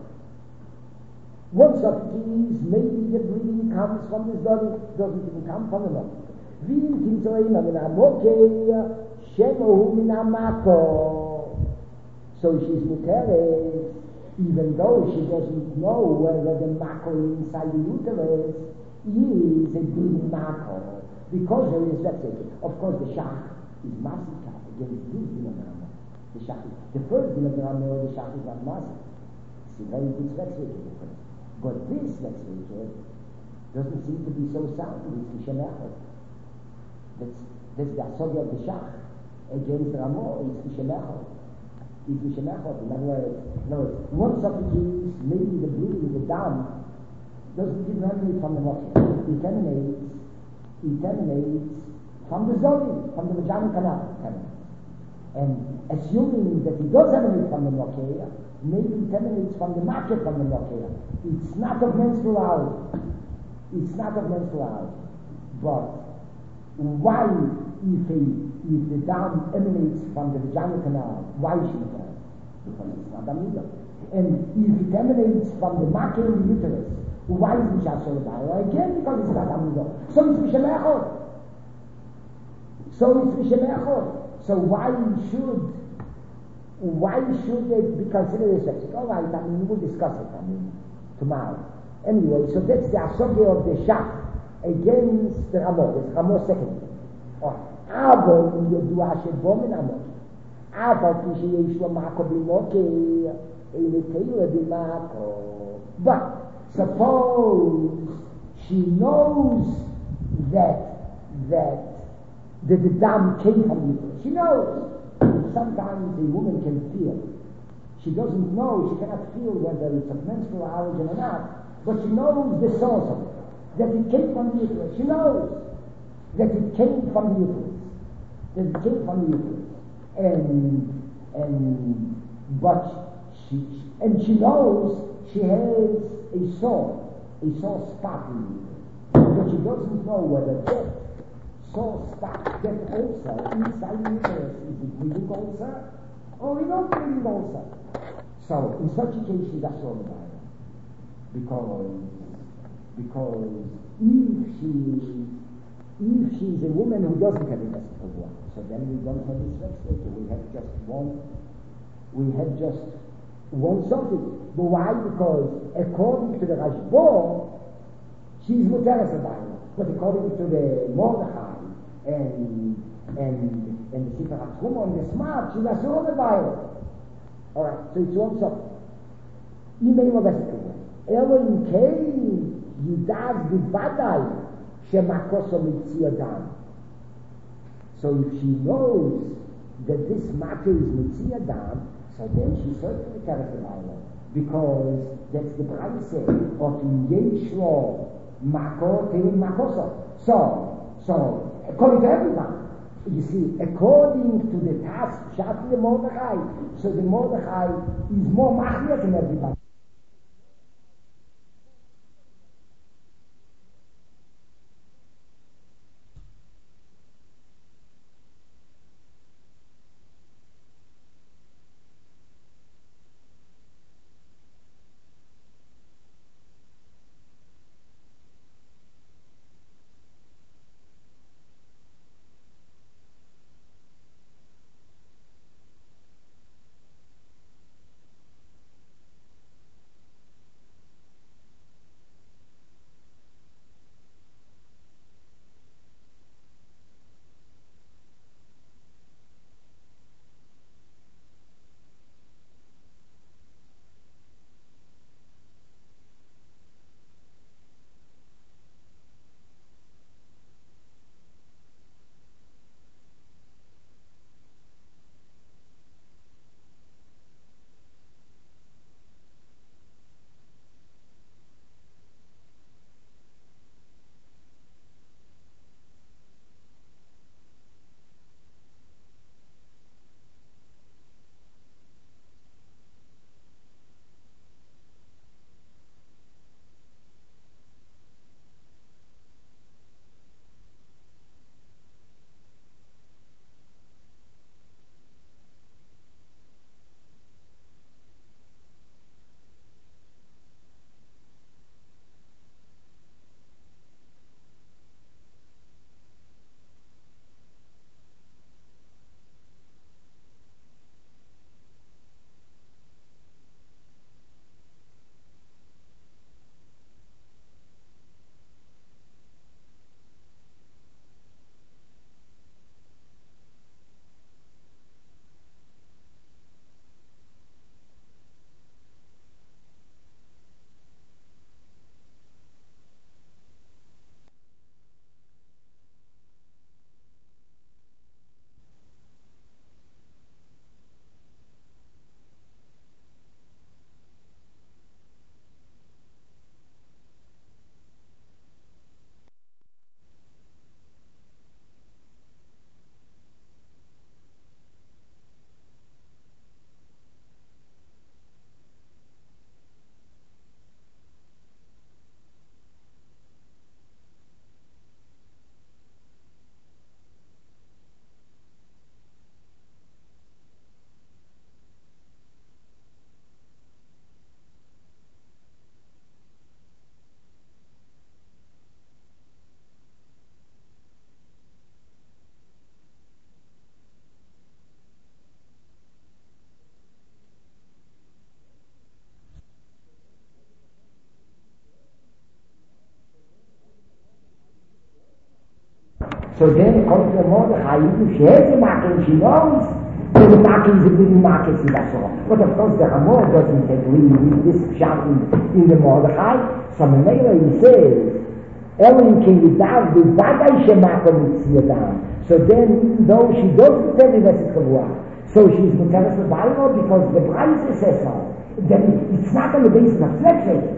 One sofek is maybe the breathing comes from this body, doesn't even come from the moki. ואם תמצאו מן המוקי, שמו מן המקו. So she's muteret, even though she doesn't know whether the mako inside the uterus is a bleeding mako, because there is, let's say, of course the shach is masika against this dilemma. The shach, the first dilemma, the shach is not masika. It's a very good Svetzvike difference. But this Svetzvike doesn't seem to be so sound. It's the shemechot. That's, that's the asogya of the shach against the Ramo. It's the shemechot. It's the shemechot. In other words, no, one subject is maybe the bleeding, the dam, doesn't even emanate from the mochi. It emanates, it emanates from the zodi, from the vagina canal. And assuming that it does emanate from the mochi, maybe it emanates from the makkah from the mochi. It's not of menstruality. It's not of menstruality. But why, if a if the dam emanates from the vagina canal, why should it? Because it's not Amidah. And if it emanates from the makkah in the uterus, why is it just so bad? Again, because it's not Amidah. So it's Mishamechot. So it's Mishamechot. So why should why should it be considered as All right, I mean, we'll discuss it, I mean, tomorrow. Anyway, so that's the asogya of the shach against the Ramo. It's Ramo's second. Oh. אבל הוא ידוע שבו מן המוקי. אף על פי שיש לו מקו במוקי, אין לתאילה במקו. But suppose she knows that that that the dam came from the uterus. She knows. Sometimes a woman can feel. She doesn't know, she cannot feel whether it's of menstrual origin or not, but she knows the source of it. That it came from the uterus. She knows that it came from the uterus. That it came from the uterus. And, and, but she, and she knows she has a sore, a sore spot in the uterus. But she doesn't know whether that sore spot, that ulcer inside the uterus, is a bleeding ulcer or a not bleeding ulcer. So, in such a case, she's a sore about it. Because, because if she If she's a woman who doesn't have a vessel of water, so then we don't have this vessel. We have just one. We have just one subject. But why? Because according to the Rashbo, she's muteres abayla. But according to the Mordechai and and and the Sefer HaTruma and the Smart, she's a sort of violent. All right, so it's also email of Esther. Ellen Kane, Yudaz Bivadai, Shemakoso Mitziadam. So if she knows that this matter is Mitziadam, so then she certainly carries the violent. Because that's the price of Yeshlo Mako Tein Makoso. So, so, according to everyone, you see, according to the task Shati the Mordechai, so the Mordechai is more machliach than everybody. So then, according to the Mordechai, if she has a market, she knows that the market is a big market, she does so. But of course, the Ramor doesn't agree with this pshat in, in the Mordechai. So Menela, he says, Ellen can be down, the Vadai Shemaka Mitziyadam. So then, even though she doesn't tell me that's a Kavua, so she's Muteres Levailo because the Braise says so. Then it's not on the basis of Slexaker.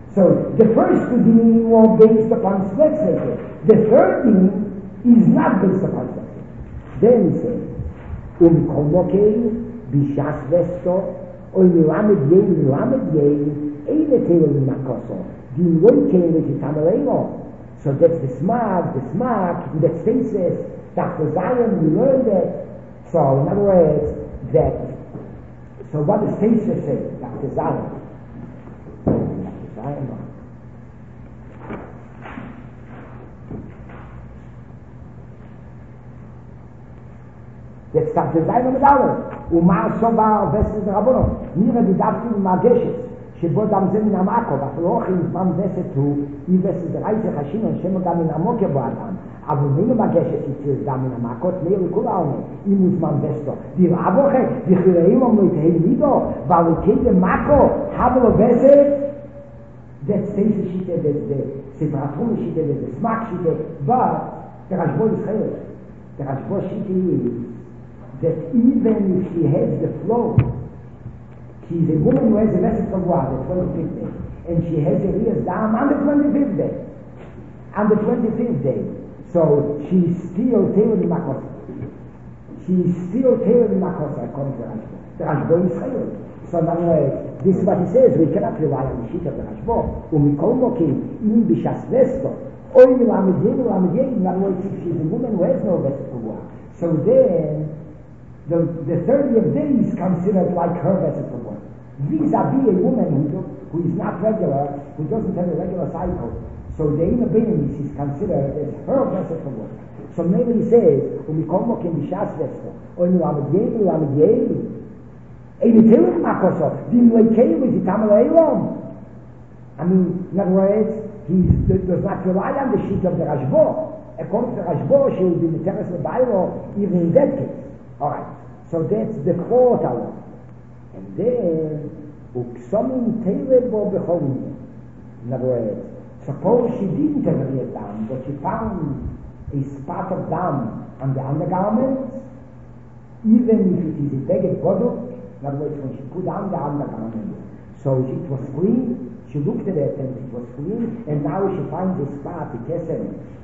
So the first two being were based upon Slexaker. The third being is not based upon something. Then he says, Um Kolmokei, Bishas Vesto, or Milamed Yein, Milamed Yein, Eile Tele Makoso, Din Loikele Kitamaleno. So that's the smart, the smart, that stasis, Doctor Zion, we learned that. So in other words, that, so what does stasis say? Doctor Zion. Doctor Zion. Jetzt darf der Sein mit allen. Und mal so war Westen der Rabbonon. Mir die darf in Mageshes. שבו גם זה מן המקו, ואפילו אוכל זמן וסת הוא, אי וסת רייצה חשינו, שמו גם מן המוקר בו אדם. אבל מי מגשת יציר גם מן המקות, מי לכול העונה, אם הוא זמן וסתו. דיר אבוכה, דחילאים אומרו את הילידו, ועל כזה מקו, חבל או וסת, that's Stacey Shita, that's the Separatron Shita, that's the Smack Shita, but the Rashbo is Chayot. The Rashbo Shita is that even if she has the flow, she's a woman who has a vessel from water, the twenty-fifth day, and she has a real dam on the twenty-fifth day, on the twenty-fifth day, so she's still tailored in Makosa. She's still tailored in Makosa, according to Rashbo. The Rashbo is Chayot. So now, uh, this is what he says, we cannot rely on the sheet of the Rashbo. Umikol mokim, im bishas vesto, oy milamed yeh, milamed yeh, in other words, if she's a woman who has no vessel for war. So then, the, the thirtieth day is considered like her vessel for war. Vis-a-vis a woman who, do, who is not regular, who doesn't have a regular cycle, so the inner being is considered as her vessel for war. So maybe he says, Umikol mokim bishas vesto, oy milamed yeh, milamed yeh, Eile Tillich Makoso, Dim Leikei with the Tamal Eilom. I mean, in other words, he does not rely on the sheet of the Rashbo. According to the Rashbo, she will be the Teres Lebailo, even in that case. Alright, so that's the fourth hour. And then, Uksomin Teilebo Becholim. In other words, suppose she didn't have a real dam, but she found a spot of dam on the undergarments, even if it is a beged Goduk. In other words, when she put on the undergarment, so it was clean, she looked at it and it was clean, and now she finds a spot, a kesem,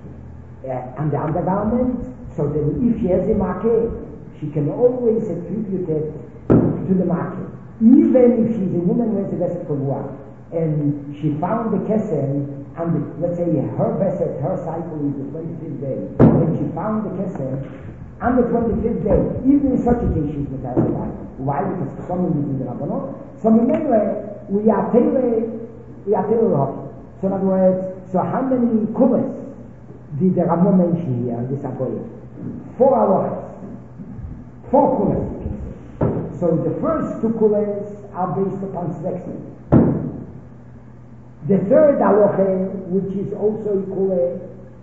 uh, on the undergarment, so then if she has a market, she can always attribute it to the market. Even if she's a woman who has a vessel kavua, and she found the kesem, and the, let's say her vessel, her cycle is the twenty-fifth day, and she found the kesem, on the twenty-fifth day, even in such a case, she's Metal Lebailo. Why? Because some is in the Rabbanot. So mainly, we are tailored, we are tailored. So in other words, so how many kulas did the Rabbanot mention here in this Agoya? Four halachas. Four kulas, you can say. So the first two kulas are based upon selection. The third halacha, which is also a kula,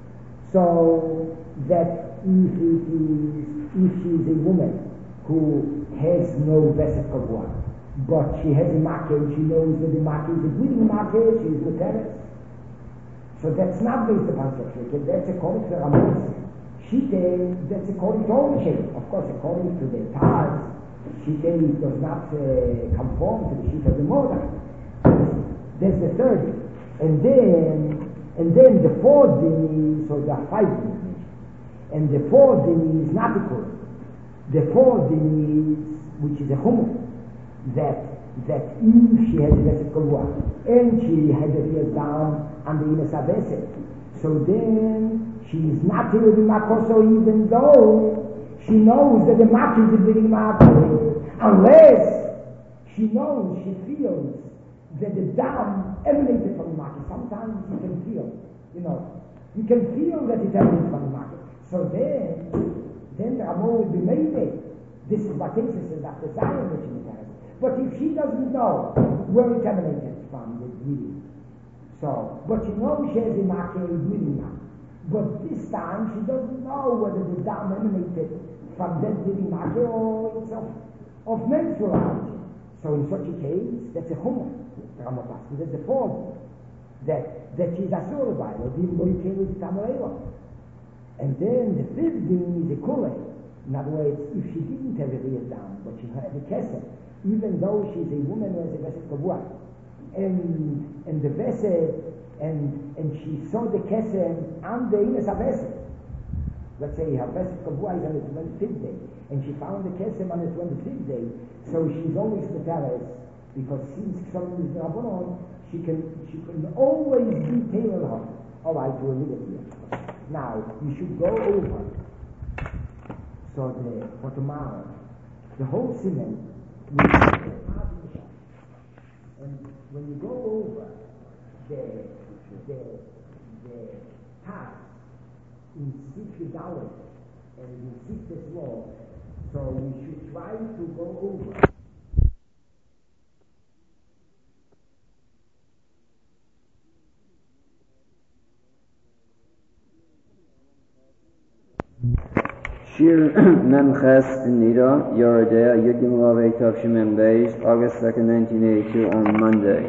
so that if it is, if she is a woman who has no vessel kavua, but she has a market, she knows that the market is a bleeding market, she is the terrace. So that's not based upon sexuality, that's according to Ramos. Shite, that's according to all the shape. Of course, according to the Taz, Shite does not uh, conform to the sheet of the Moda. That's the third. And then, and then the fourth din is, so there are five dins. And the fourth din is not equal. The fourth din is, which is a humor, that that if she has a vessel kavua and she has a real down on the inner vessel, so then she is not here in Makoso, even though she knows that the mak is a big mak, unless she knows, she feels that the dam emanated from the market. Sometimes you can feel, you know, you can feel that it emanates from the market. So then, then the Ramo will be made it. This is what takes us in that desire which is there. But if she doesn't know where it emanated from, the bleeding, so, but she knows she has a market, a bleeding market. But this time she doesn't know whether the dam emanated from that bleeding market or it's of, of menstrual origin. So in such a case, that's a humor. That's the fourth, that that she's a survivor, or the came with Tamarela. And then the fifth thing is a kule. In other words, if she didn't have a real down, but she had a kesef, even though she's a woman who has a vessel kavua, and and the vessel, and and she saw the kesef on the inner vessel. Let's say her vessel kavua is on the twenty-fifth day, and she found the kesef on the twenty-fifth day, so she's always the terrace. Because since someone is Rabbanon, she can she can always be tailored her. All right, we'll leave it here. Now you should go over. So the for tomorrow, the whole simon will be and when you go over the the the task in six dollars and in six law, so we should try to go over. Shir Memches Nida Yoredea Yud Gimel Av Tov Shin Mem Beis, August second, nineteen eighty-two, on Monday.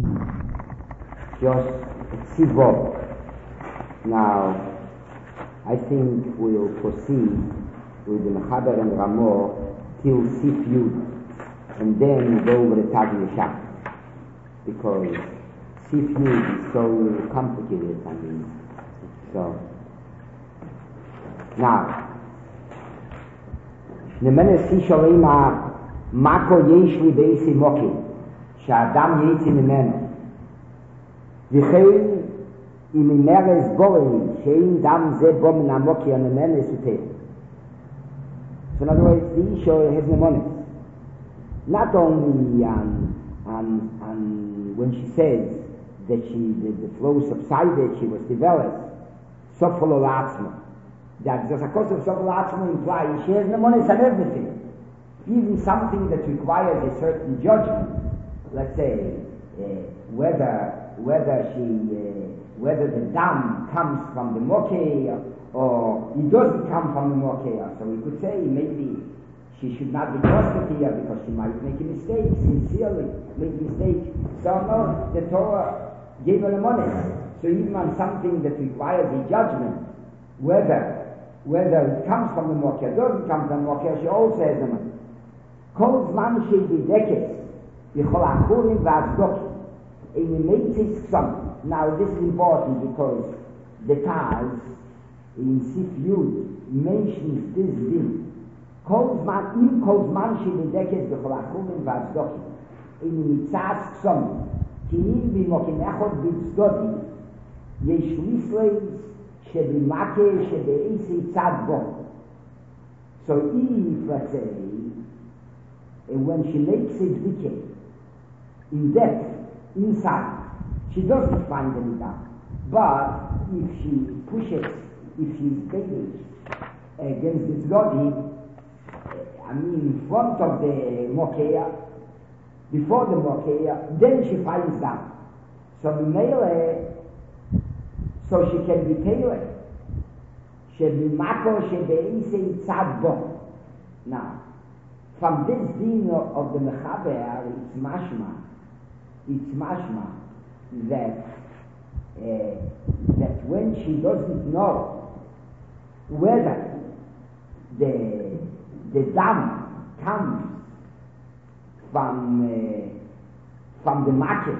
Just Sivov. Now, I think we'll proceed with the Mechaber and Ramor till Sif Yud, and then go over the Tag Yeshach, because Sif Yud is so complicated. I mean, so now. נמנה סישו אימא מקו יש לי באיסי מוקי שהאדם יצא ממנו וכן אם ימרס בורי שאין דם זה בו מן המוקי הנמנה סוטה. So in other words, the issue has mnemonis. Not only um, um, um, when she says that she, the, the flow subsided, she was developed, sofolo la'atzma. That just a cause of Sofalatzma implies she has mnemonis on everything. Even something that requires a certain judgment. Let's say uh, whether whether she uh, whether the dam comes from the mokeh or it doesn't come from the mokeh. So we could say maybe she should not be trusted here because she might make a mistake, sincerely make a mistake. So no, the Torah gave her mnemonis. So even on something that requires a judgment, whether whether it comes from the Mokeh or doesn't come from the Mokeh, she also has the money. Kol zman shebidekes v'chol achurim v'azdokim in meitzis ksam. Now this is important because the Taz in Sif Yud mentions this din. Kol zman im kol zman shebidekes v'chol achurim v'azdokim in mitzas ksam ki im b'mokim echod b'tzdodim yesh lisleis שבמכה שבאיסי צד בו. So if, let's say, when she makes a decay in depth, inside, she doesn't find any doubt. But if she pushes, if she's babies against the body, I mean in front of the mokeya, before the mokeya, then she finds down. So the male, so she can be tailored. Shebimako shebeisei tzad bo. Now, from this din of the Mechaber, it's mashma, it's mashma that uh, that when she doesn't know whether the the dam comes from uh, from the market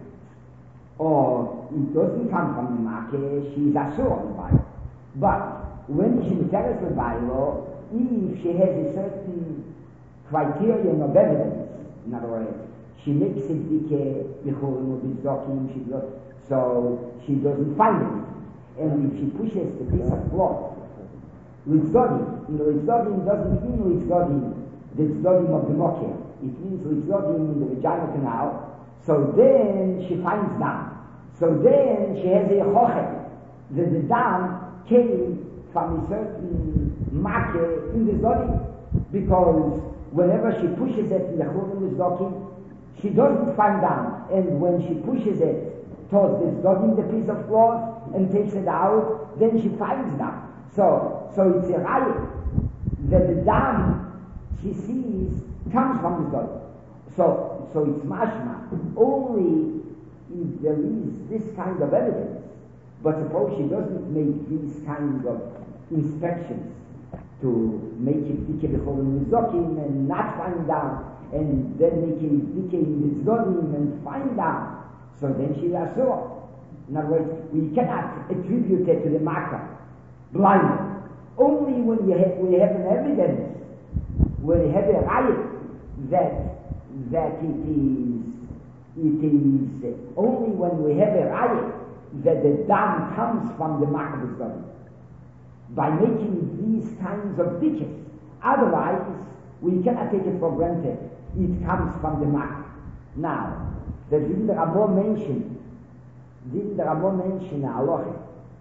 or it doesn't come from the market, she's asur on the Bible. But when she tells the Bible, if she has a certain criterion of evidence, in other words, she makes it dike b'chorim or b'zdokim, she does, so she doesn't find it. And if she pushes the piece of cloth, litzdodim, you know, litzdodim doesn't mean litzdodim, the tzdodim of the mokeh. It means litzdodim in the vaginal canal. So then she finds down. So then she has a chochet that the dam came from a certain makeh in the body, because whenever she pushes it in the churim zdokim, she doesn't find down, and when she pushes it towards the zdokim, the piece of cloth, and takes it out, then she finds down. So, so it's a riot that the dam she sees comes from the zdokim. So, so it's mashma only if there is this kind of evidence. But suppose she doesn't make these kind of inspections to make it dike b'chorim mizokim and not find out, and then make it dike in mitzvodim and find out, so then she asur. In other words, we cannot attribute it to the makkah blindly. Only when you have, we have an evidence, when we have a riot that that it is it is only when we have a riot that the dam comes from the makkah b'zdodim, by making these kinds of ditches. Otherwise, we cannot take it for granted. It comes from the makkah. Now, the didn't the Rambam mention, didn't the Rambam mention halacha?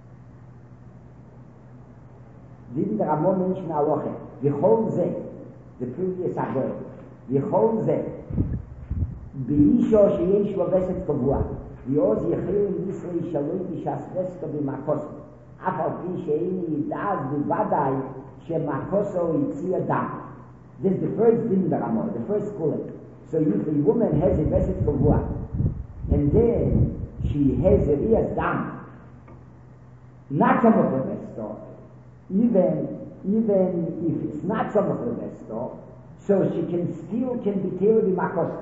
Didn't the Rambam mention halacha? V'chol zeh, the previous Agor, v'chol zeh, b'isho sheyesh lo veset kavua, v'oz yechir in Yisrael shaloi b'shas veska b'makos. אף על פי שאיני ידעת בוודאי שמקוסו הציע דם. This is the first din the Ramah, the first kula. So if a woman has a vesset kavua, and then she has a riyas dam, not some of the vesto, even, even if it's not some of the vesto, so she can still can be tailed in makosa.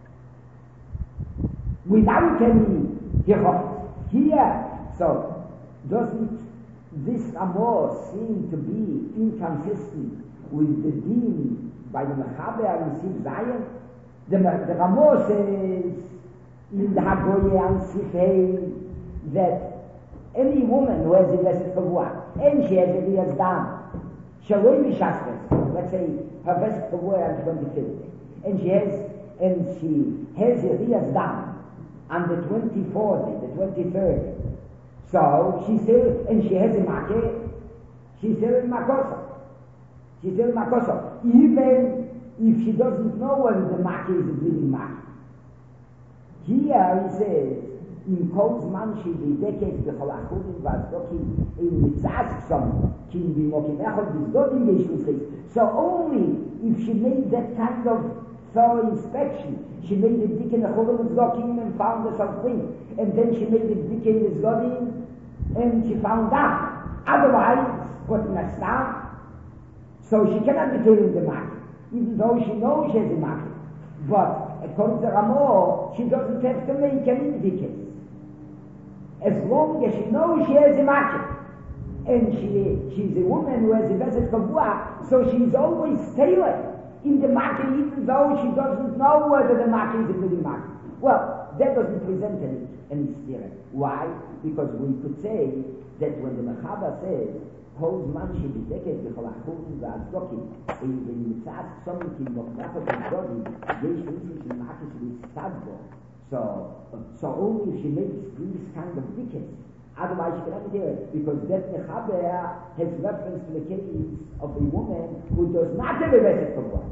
Without any hichot. Here, so doesn't this Amor seem to be inconsistent with the deen by the Mechaber and Siv Zayin? The, the Amor says in the Hagoye and Sifei that any woman who has a vesset kavua and she has a riyas dam, shaloi mishasres, let's say her vesset kavua on twenty-fifth, and she has and she has a riyas dam on the twenty-fourth, the twenty-third. So she's still, and she has a makeh, she's still in makosa. She's still in makosa. Even if she doesn't know whether the makeh is a bleeding makeh. Here he says, in Kolz Manshi, the decade, the Cholachudim, Vazdokim, in Mitzaz, some, Kin Bimokim Echot, Bizdodim, Yeshua says. So only if she made that kind of thorough inspection, she made the dik in the Cholim Zdokim and found the something, and then she made the dik in the Zdodim, and she found out. Otherwise, what must stop? So she cannot be taking the market, even though she knows she has a market. But according to Ramah, she doesn't have to make any indications. As long as she knows she has a market, and she she's a woman who has a vesset kavua, so she's always tailored in the market, even though she doesn't know whether the market is a good market. Well, that doesn't present any, any spirit. Why? Because we could say that when the Mechaber says, Holz manchi b'deket b'chol ha'chudim v'azdokim, when you mitzad somikim b'chnachot v'zdodim, yesh v'izim shel makis v'yitzadbo. So, so only if she makes these kind of dickets, otherwise she cannot do it, because that Mechaber has reference to the case of a woman who does not have a vesset kavua,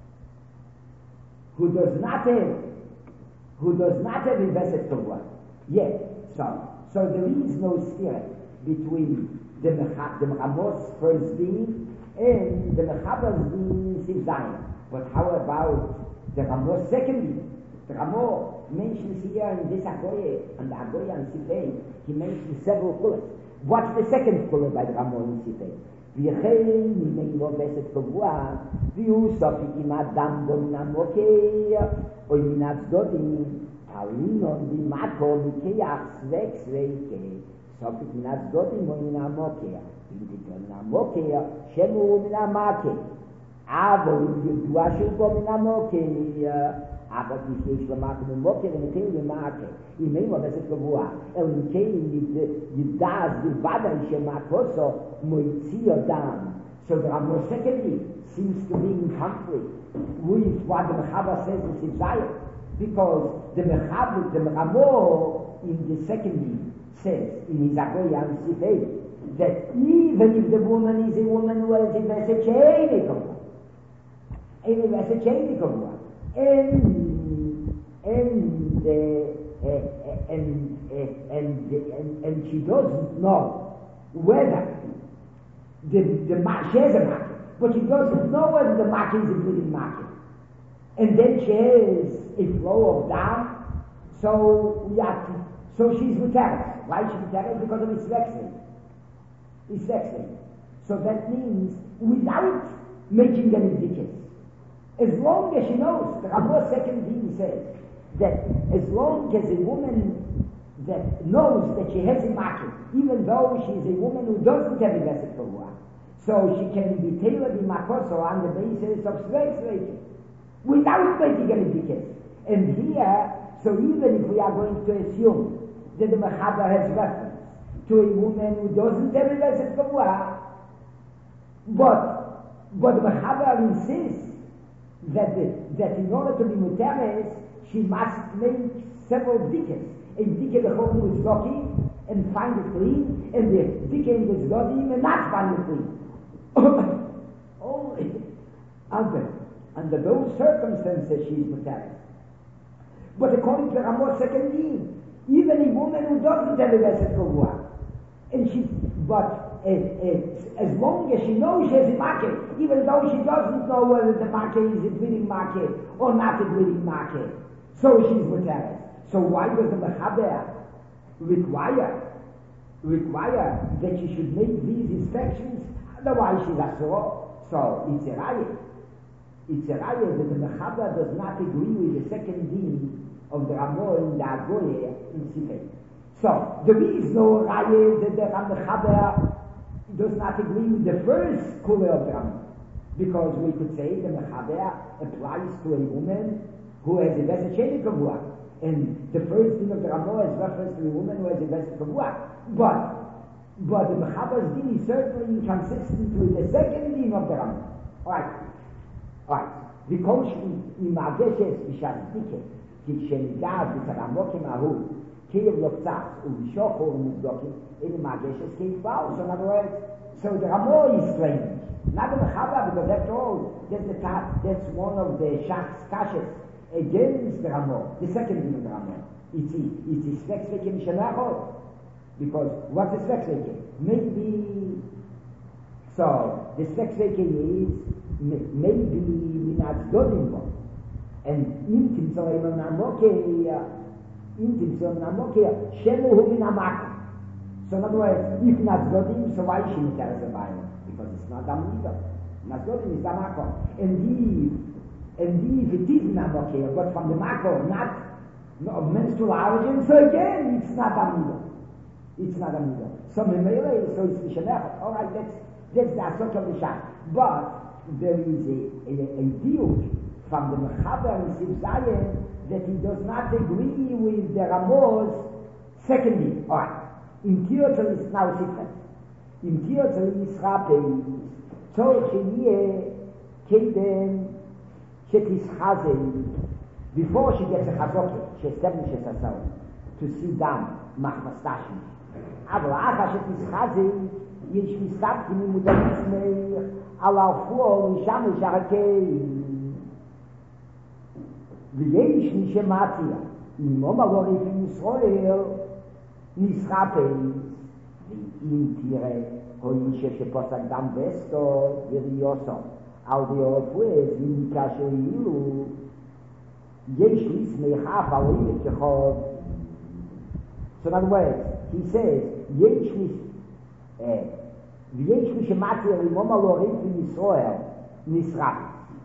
who does not have, who does not have a vesset kavua yet. So, so there is no spirit between the Mechaber's first deen and the Mechaber's deen Siv Zayin. But how about the Ramah's second deen? The Ramah mentions here in this Hagoye, and the Hagoye and Sifei, he mentions several kulas. What's the second kula by the Ramah and Sifei? V'yechei nimei lo vesset kavua, v'yu sofik im adam bo min amokei, oy min atzdodim, alinon b'mako mikeach svek sveike, sofik min atzdodim oy min amokei, v'yidito min amokei, shemu min amake, avo yudua shel bo min amokei, aber die sich gemacht mit Mokke und mit dem Marke ich nehme das ist gewua und kein mit die das die badische Makoso moizio dan so the Ramah secondly seems to be in conflict with what the Mechaber says in Sivzayah, because the Mechaber the Ramah in the second says in his Hagoye and Sifei that even if the woman is a woman who has a vesset she'enikov a vesset she'enikov and and uh, uh, and, uh, and, and and she doesn't know whether the the she has a market, but she doesn't know whether the market is a bleeding market, and then she has a flow of down. So we have to, so she's retired. Why is she retired? Because of its vexing. It's vexing. So that means without making any difference. As long as she knows, the Ramah's second deen says that as long as a woman that knows that she has a market, even though she is a woman who doesn't have a vesset kavua, so she can be tailored in makoso on the basis of slave slavery, without making any difference. And here, so even if we are going to assume that the Mechaber has reference to a woman who doesn't have a vesset kavua, but but the Mechaber insists that the, that in order to be muteres, she must make several dikes. A dike bechol mutzdokim and find it clean, and the dike in the zdodim and not find it clean. Only under under those circumstances she is muteres. But according to Ramah's second deen, even a woman who doesn't have a vesset kavua, And she, but uh, uh, as long as she knows she has a market, even though she doesn't know whether the market is a dwelling market or not a dwelling market, so she's Mutaris. So why does the Mechaber require require that she should make these inspections? Otherwise she's Asur. So it's a riot. It's a riot that the Mechaber does not agree with the second deen of the Ramah in the Agoye in Sifei. So there is no riot that the Mechaber does not agree with the first kula of the Ramah, because we could say the Mechaber applies to a woman who has a Vesed Sheni Kavua, and the first deen of the Ramah is reference to a woman who has a Vesed Kavua. But but the Mechaber's deen is certainly inconsistent with the second deen of the Ramah. Alright. Alright. וכל שהיא מעגשת בשעתיקה, כשניגע בתרמוקים ההוא, כאב לא קצת, ובשוחו ומובדוקים, אלה מעגשת כאיפאו. So in other words, so the Ramah is strange. Not the Mechaber, because after all, that's, the, that's one of the Shach's kashes against the Ramah, the second deen of the Ramah. It's it's Svek in Shanachot. Because what's the Svek? Maybe, so the Svek is maybe minat dodim, and intim so even namoke, intim so namoke, shemu hu minamak. So in other words, if not dodim, so why she not carry the Bible? Because it's not damnida. Not dodim is damako. Indeed, indeed it is namoke, but from the mako, not of menstrual origin. So again, it's not damnida. It's not damnida. So memele, so it's mishanech. All right, that's that's the asok of the shach. But there is a, a, a deal from the Mechaber in Sif Zayin that he does not agree with the Ramah's second deal. All right. In Tirotzel is now different. In Tirotzel is Rapei, Tzor Sheyeh Kedem Shetischazel, before she gets a Chazoket, she establishes herself to see down Machmastashim. Aber Acha Shetischazel, יש מסתפקים ממודליסמי על הרפואו משם לשרקי ויש מי שמציע אם אומר לו רפי ישראל נסחפי ואם תראה הוא אישה שפוסק דם וסטו וריוסו על דאופואז ומיקה שאילו יש לי חף על אילת כחוב. So in other words, he says יש לי ויש מי שמציע למום על הורים בישראל נשרף.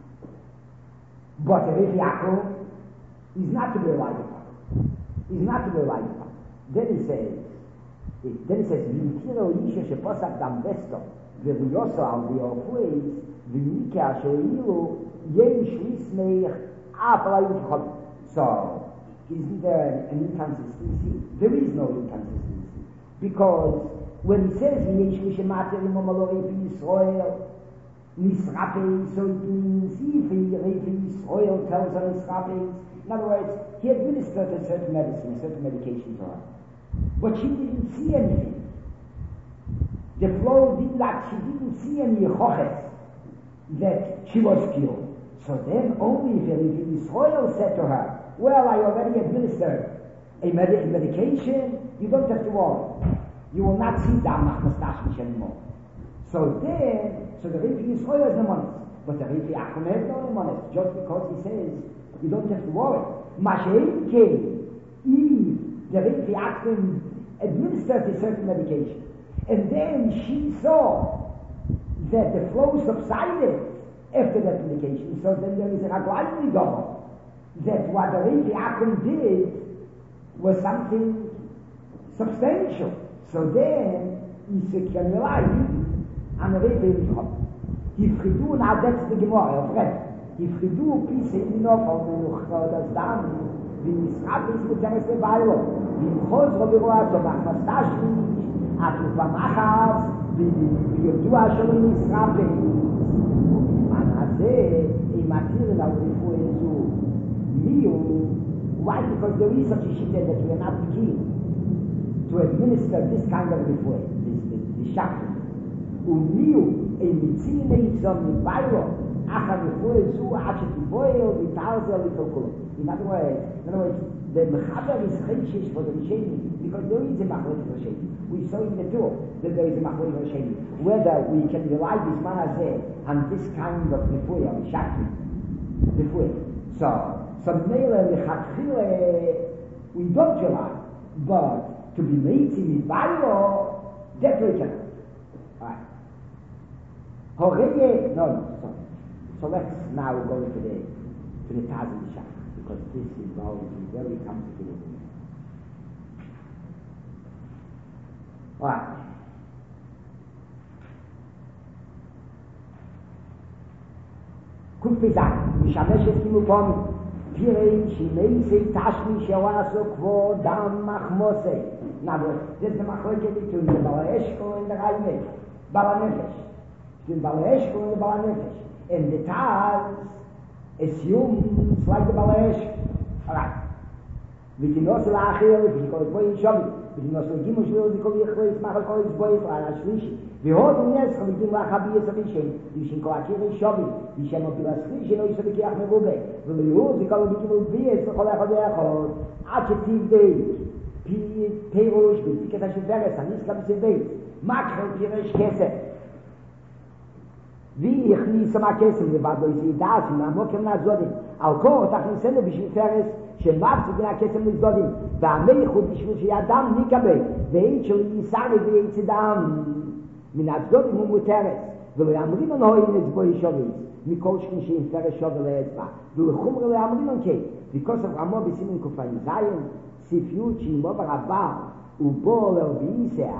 But Rav Yaakov is not to be relied upon. Is not to be relied upon. Then he says, then he says, ויתירו אישה שפוסק דם וסטו וריוסו על דאופואז ומיקה שאילו יש ליסמך אף על אילת כחוב. So, isn't there an inconsistency? There is no inconsistency. Because when he says ויש מי שמציע למום על הורים בישראל Nisrape, so it means if Rav Israel tells her Nisrape, in other words, he administered a certain medicine, a certain medication to her. But she didn't see anything. The flow did not, she didn't see any choches that she was cured. So then only if Rav Israel said to her, well, I already administered a med- medication, you don't have to worry. You will not see Damach Mastashmish anymore. So then, so the Rav Yisrael has no money, but the Rav Yaakov has no money, just because he says, you don't have to worry. Mashein came, if the Rav Yaakov administered a certain medication, and then she saw that the flow subsided after that medication, so then there is a Raglayim Nigor, that what the Rav Yaakov did was something substantial. So then, he can rely on the Rav Yaakov. Hifridu, now that's the Gemara, of Red. Hifridu, peace in the North, of the Dam, the Nisrap is with Teres Lebailo, the Chos Robiroa, so Machmastashmi, Atupamachas, the Yodua Shalom Nisrap, Manase, a material of the Fuezu, Mio. Why? Because there is such a shit that we are not beginning to administer this kind of refuah, this, this, this shakti. Umiu, a mitzine itzom mibaylo, acha refuah zu, acha tiboyo, vitalze, little kulo. In other words, in other words, the Mechaber is Cheshish for the Rishayim, because there is a Machlokes Rishayim. We saw in the Torah that there is a Machlokes Rishayim. Whether we can rely this man azeh on this kind of Nefuah, of Shakti, Nefuah. So, so Mele Lechatchile, we don't rely, but to be made to be Bayo, definitely cannot. Alright. Horeye, no, no, sorry. So let's now go to the to the Tazim Shach, because this involves a very complicated thing. Alright. Kuf Pizak, Mishameshes Kimupom, Pirei, Shimeisei, Tashmi, Shewaso, Kvo, Dam, Machmose. Now, this is the Machlokes between the Balaeshko and the Raimesh, Balanefesh. Between Balaeshko and the Balanefesh. And the Taz assumes like the Balaeshko. Alright. V'tinos l'achil, v'tikol boi shovi, v'tinos l'gimu shvil, v'tikol yichlo yismach al kol yisboi f'al ha'shlishi, v'hod u'nes, v'tikim l'chabi yisabishen, v'yishin kol akir shovi, v'yishem o pila shlishi, no yisabikiach merube, v'lihu, v'tikol v'tikim l'biyes, v'chol echod echod, ad shetiv deik, פירוש בדיקת השפרס, הניסקה בסבית, מקרל פירש כסף. wie ich nie so mal kessen, wie war das, wie das, wie man muss nach Zodim. Al Kor, תכניסנו בשביל פרס, שמאפס בנה כסם לזודים, והמייחוד בשביל שידם נקבל, ואין של ייסר ויצא דם, מן הזודים הוא מותרס, ולא יאמרים לנו אין אצבו ישובים, מכל שכן שאין פרס שובר לאצבע, ולחומר לא יאמרים לנו כן, וכוסף עמו בסימן קופאים זיון, ספיות שאימו ברבה, ובו לא בייסע,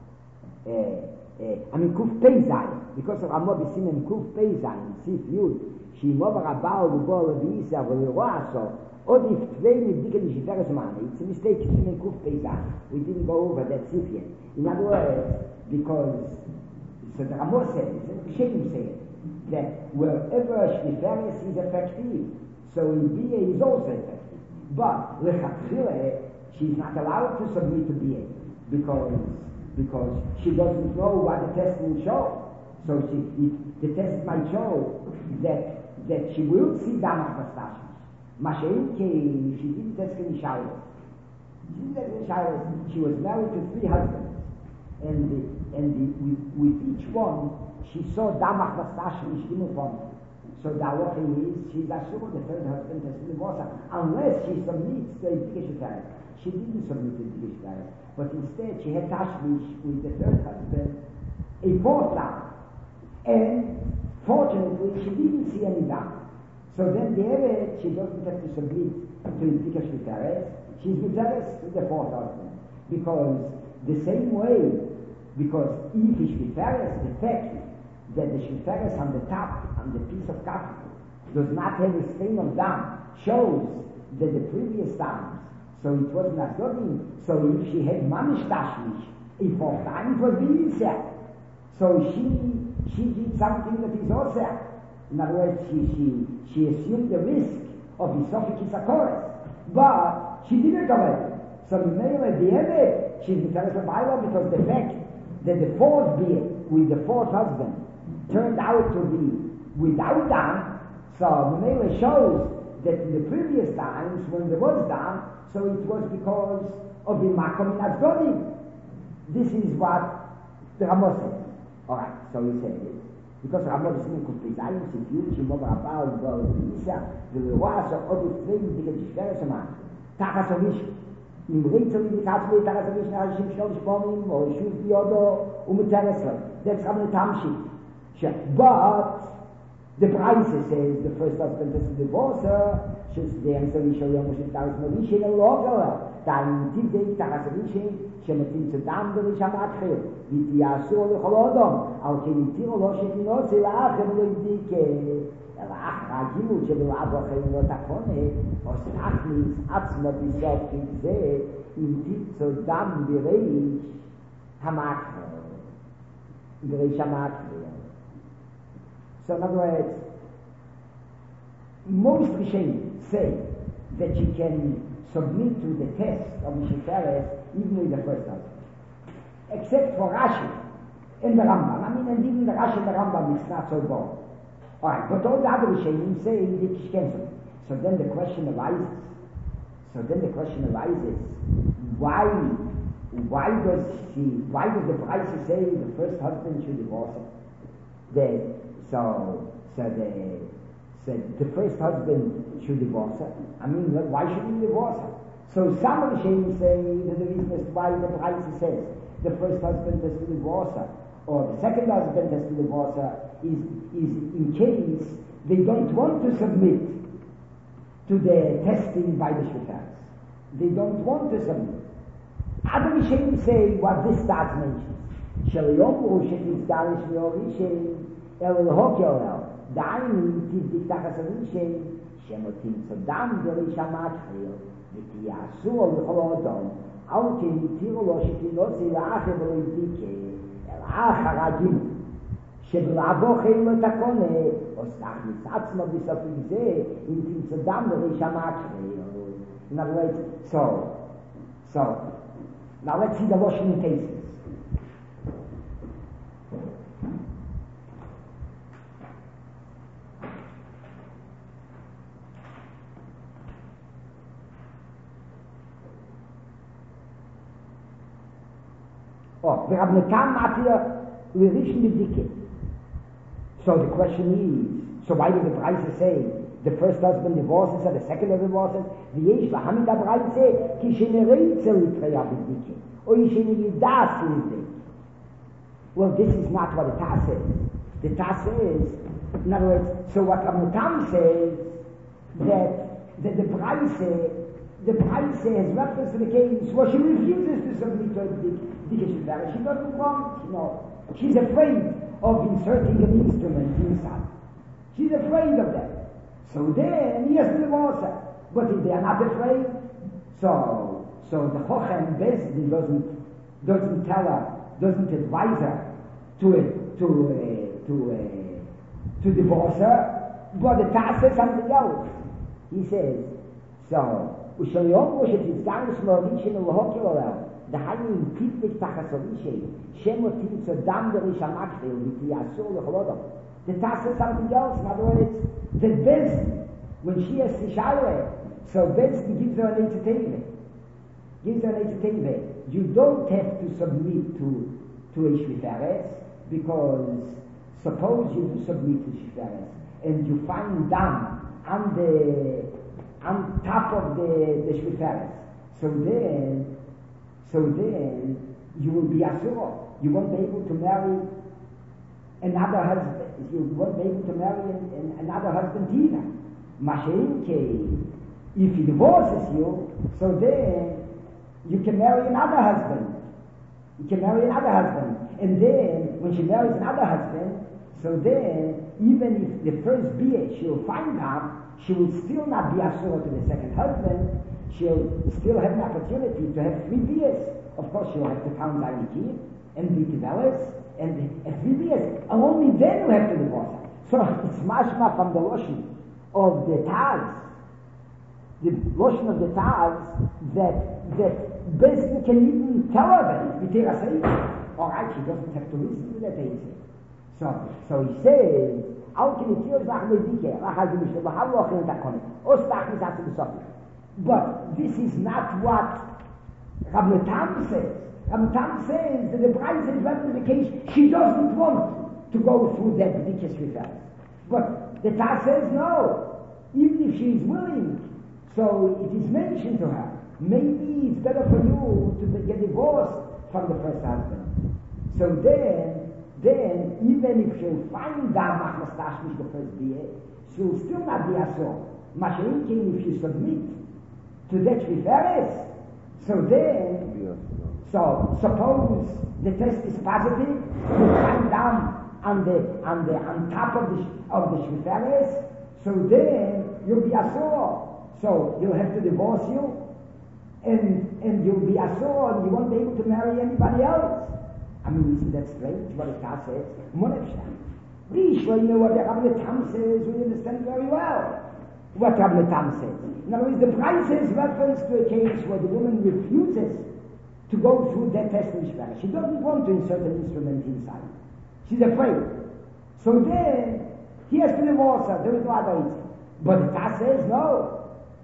אני קוף פי זיין, וכוסף עמו בסימן קוף פי זיין, ספיות, שאימו ברבה, ובו לא בייסע, ולרוע עשו, עוד יפתווי מבדיקה לשפרס מענה. It's a mistake to make kuf peisan. We didn't go over that Sifyan. In other words, because, so the Ramo said, it's a shame saying, that wherever Shmiferes is effective, so in B A is also effective. But, lechatchile, she's not allowed to submit to B A, because, because she doesn't know what the test will show. So she, it, the test might show that, that she will see Damach Bastasha. Mashain came, she didn't test any showers. She didn't test any showers. She was married to three husbands. And, the, and the, with, with each one, she saw Damach Bastash Mishkimu from. So the halacha is, she's assured the third husband has been divorced, unless she submits to a Dikashitaris. She didn't submit to a Dikashitaris, but instead she had Tashmish with the third husband, a fourth time. And fortunately, she didn't see any Damach. So then the Eretz, she doesn't have to submit to Dika Shvitares, she's Shvitares to the fourth husband. Because the same way, because if Shvitares, the fact that the Shvitares on the top, on the piece of cotton, does not have a stain of dam, shows that the previous times, so it was not good. So if she had Manish Tashmish, a fourth time, it was Bilisya. So she, she did something that is also. In other words, she, she, she assumed the risk of esophagus akoris, but she did it already. So the male at the end, she's Mitaris Baila because the fact that the fourth being with the fourth husband turned out to be without dam, so the male shows that in the previous times when there was dam, so it was because of the makom in Asgodi. This is what the Ramos says. Alright, so he said it. Because Rambam is in Kumpizayim, Sifiyut, Shimov Rabba, Ubal, Isa, the Lewa, so all the three Dika Shveres Aman. Tachas Avish, in Ritzel, in the Katzli, Tachas Avish, Nashim Shol Shpomim, or Shuv Yodo, Umuteresla. That's Rabbi Tamshi. But the Braise says the first husband is the divorcer, she's the answer we show you, Moshe Taris Movish, in a local. Dann die Ding Tachas Avish, שמתים צדם ולשם אחר, ותיעשו לכל אדם, על כן יתירו לו שתינוסי לאחר לא ידיקה, אלא אחר הגילות שבלעב אחרים לא תקונה, או שתכניס עצמו בסוף כזה, אם תצדם בריש המקר, בריש המקר. So in other words, most Rishonim say that she can submit to the test of Mishiferes even with the first husband. Except for Rashi and the Rambam. I mean, and even the Rashi and the Rambam is not so bold. Alright, but all the other Rishonim say that she can submit. So then the question arises. So then the question arises, why, why does she, why does the Braisa say the first husband should divorce her? The, so, so the, so the first husband should divorce her. I mean, why should he divorce her? So some of the Rishonim say that the reason is why the Braisa says the first husband has to divorce her, or the second husband has to divorce her, is, is in case they don't want to submit to the testing by the Shvitas. They don't want to submit. Other Rishonim say what this starts mentions. Shaliyomu shekizdalish miyorishin el hokyolel da'ini tivdik tachas arishin shemotim tzadam deli shamatchil v'tiyasu ol v'chol odom al ken yitiru lo shekinosi la'acher v'lo yivdike el achar agim שבלעבו חיים לא תקונה, או סתכניס עצמו בסופי זה, אם תמצדם לרשמה קריאו. In other words, so, so, now let's see the Lashon cases. Oh, wir haben eine Kammatia, wir riechen die Dicke. So the question is, so why did the Braisa say the first husband divorces her, the second divorces? V'yesh v'hamid ha-Braisa ki shenereitzel l'treya b'dike, or yishene yidas l'dike. Well, this is not what the Taz says. The Taz says, in other words, so what Ramutam says, that, that the Braisa, the Braisa has reference to the case where she refuses to submit to a dike shivara. She doesn't want, you know, she's afraid of inserting an instrument inside. She's afraid of that. So then he has to divorce her. But if they are not afraid, so so the Chochem Bezdin doesn't doesn't tell her, doesn't advise her to uh, to uh, to uh, to divorce her. But the Taz says something else. He says, so Ushayom Moshe Morishin Lohokilorel. The Hayim Tiflik Tachasorishe, Shemotim Tzadam Derishamakfil, Vitiasur Lecholodom. The Taz says something else. In other words, the Bezdin, when she has Tishaleh, so Bezdin gives her an entertainment. Gives her an entertainment. You don't have to submit to, to a Shvifares, because suppose you do submit to Shvifares, and you find Dam on the, on top of the, the Shvifares. So then, So then, you will be asur. You won't be able to marry another husband. You won't be able to marry an, an, another husband either. Masha'inke, if he divorces you, so then you can marry another husband. You can marry another husband. And then, when she marries another husband, so then, even if the first bia she'll find out, she will still not be asur to the second husband. She'll still have an opportunity to have three beers. Of course, she'll have to count Zainikim and be Tivelis and uh, three beers. And only then you'll have to divorce her. So it's mashma from the Lashon of the Taz, the Lashon of the Taz, that that Bezdin can even tell her that it's B'tira Seif. All right, she doesn't have to listen to that answer. So, so he says, Al Kinitir Zach Medike, Rachal B'Mishlo B'Hal Lochin Takone, Ostach Nisatsu B'Sofi. But this is not what Rabbi Tam says. Rabbi Tam says that the bride is referring to the case she doesn't want to go through that ridiculous ritual. But the Taz says no, even if she is willing. So it is mentioned to her, maybe it's better for you to get divorced from the first husband. So then, then even if she'll find that Machmastash the first beer, she'll still not be asur. Masha'inkin, if you submit to that Shvifares, so then, so suppose the test is positive, you find down on the on the on top of the of the Shvifares, so then you'll be asur. So you'll have to divorce you, and and you'll be asur, and you won't be able to marry anybody else. I mean, isn't that strange? What the Taz says, Monefshan. We sure know what the Rabbi Tam says. We understand very well what Rabbi Tam says. In other words, the Braisa is reference to a case where the woman refuses to go through that test in Shvara. She doesn't want to insert an instrument inside. She's afraid. So then, he has to divorce her. There is no other answer. But the Taz says no.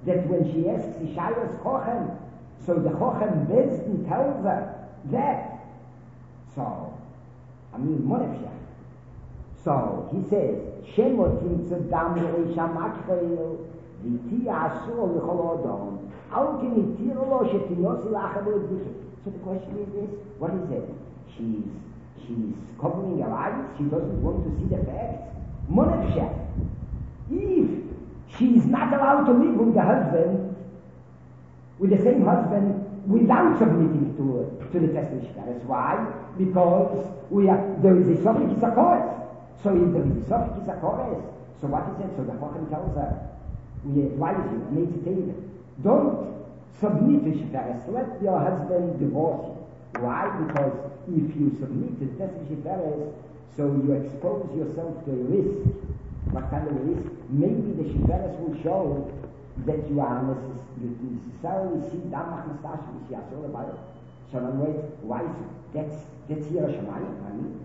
that when she asks the Shailas Chochem, so the Chochem Bezdin tells her that. So, I mean, Monefshah. So, he says, Shemotim tzedam le'esha makreil, v'ti asur l'chol odom, al kinitir lo shetinosi la'achem l'bdike. So the question is this, what is it? She's, she's covering her eyes, she doesn't want to see the facts. Monefshah. If she's not allowed to live with the husband, with the same husband, without submitting to, to the test of Shkares. Why? Because we are, there is a Sofik Isakores. So if there is a Sofik Isakores, so what is it? So the Chochem tells her, we advise you, need to tell you, don't submit to Shkares. Let your husband divorce you. Why? Because if you submit to the test of Shkares, so you expose yourself to a risk. What kind of a risk? Maybe the Shkares will show that you are necess- you necessarily see Damach Mustache with Yasur Bayo. So in other words, why is it? That's that's here Shemayim, I mean.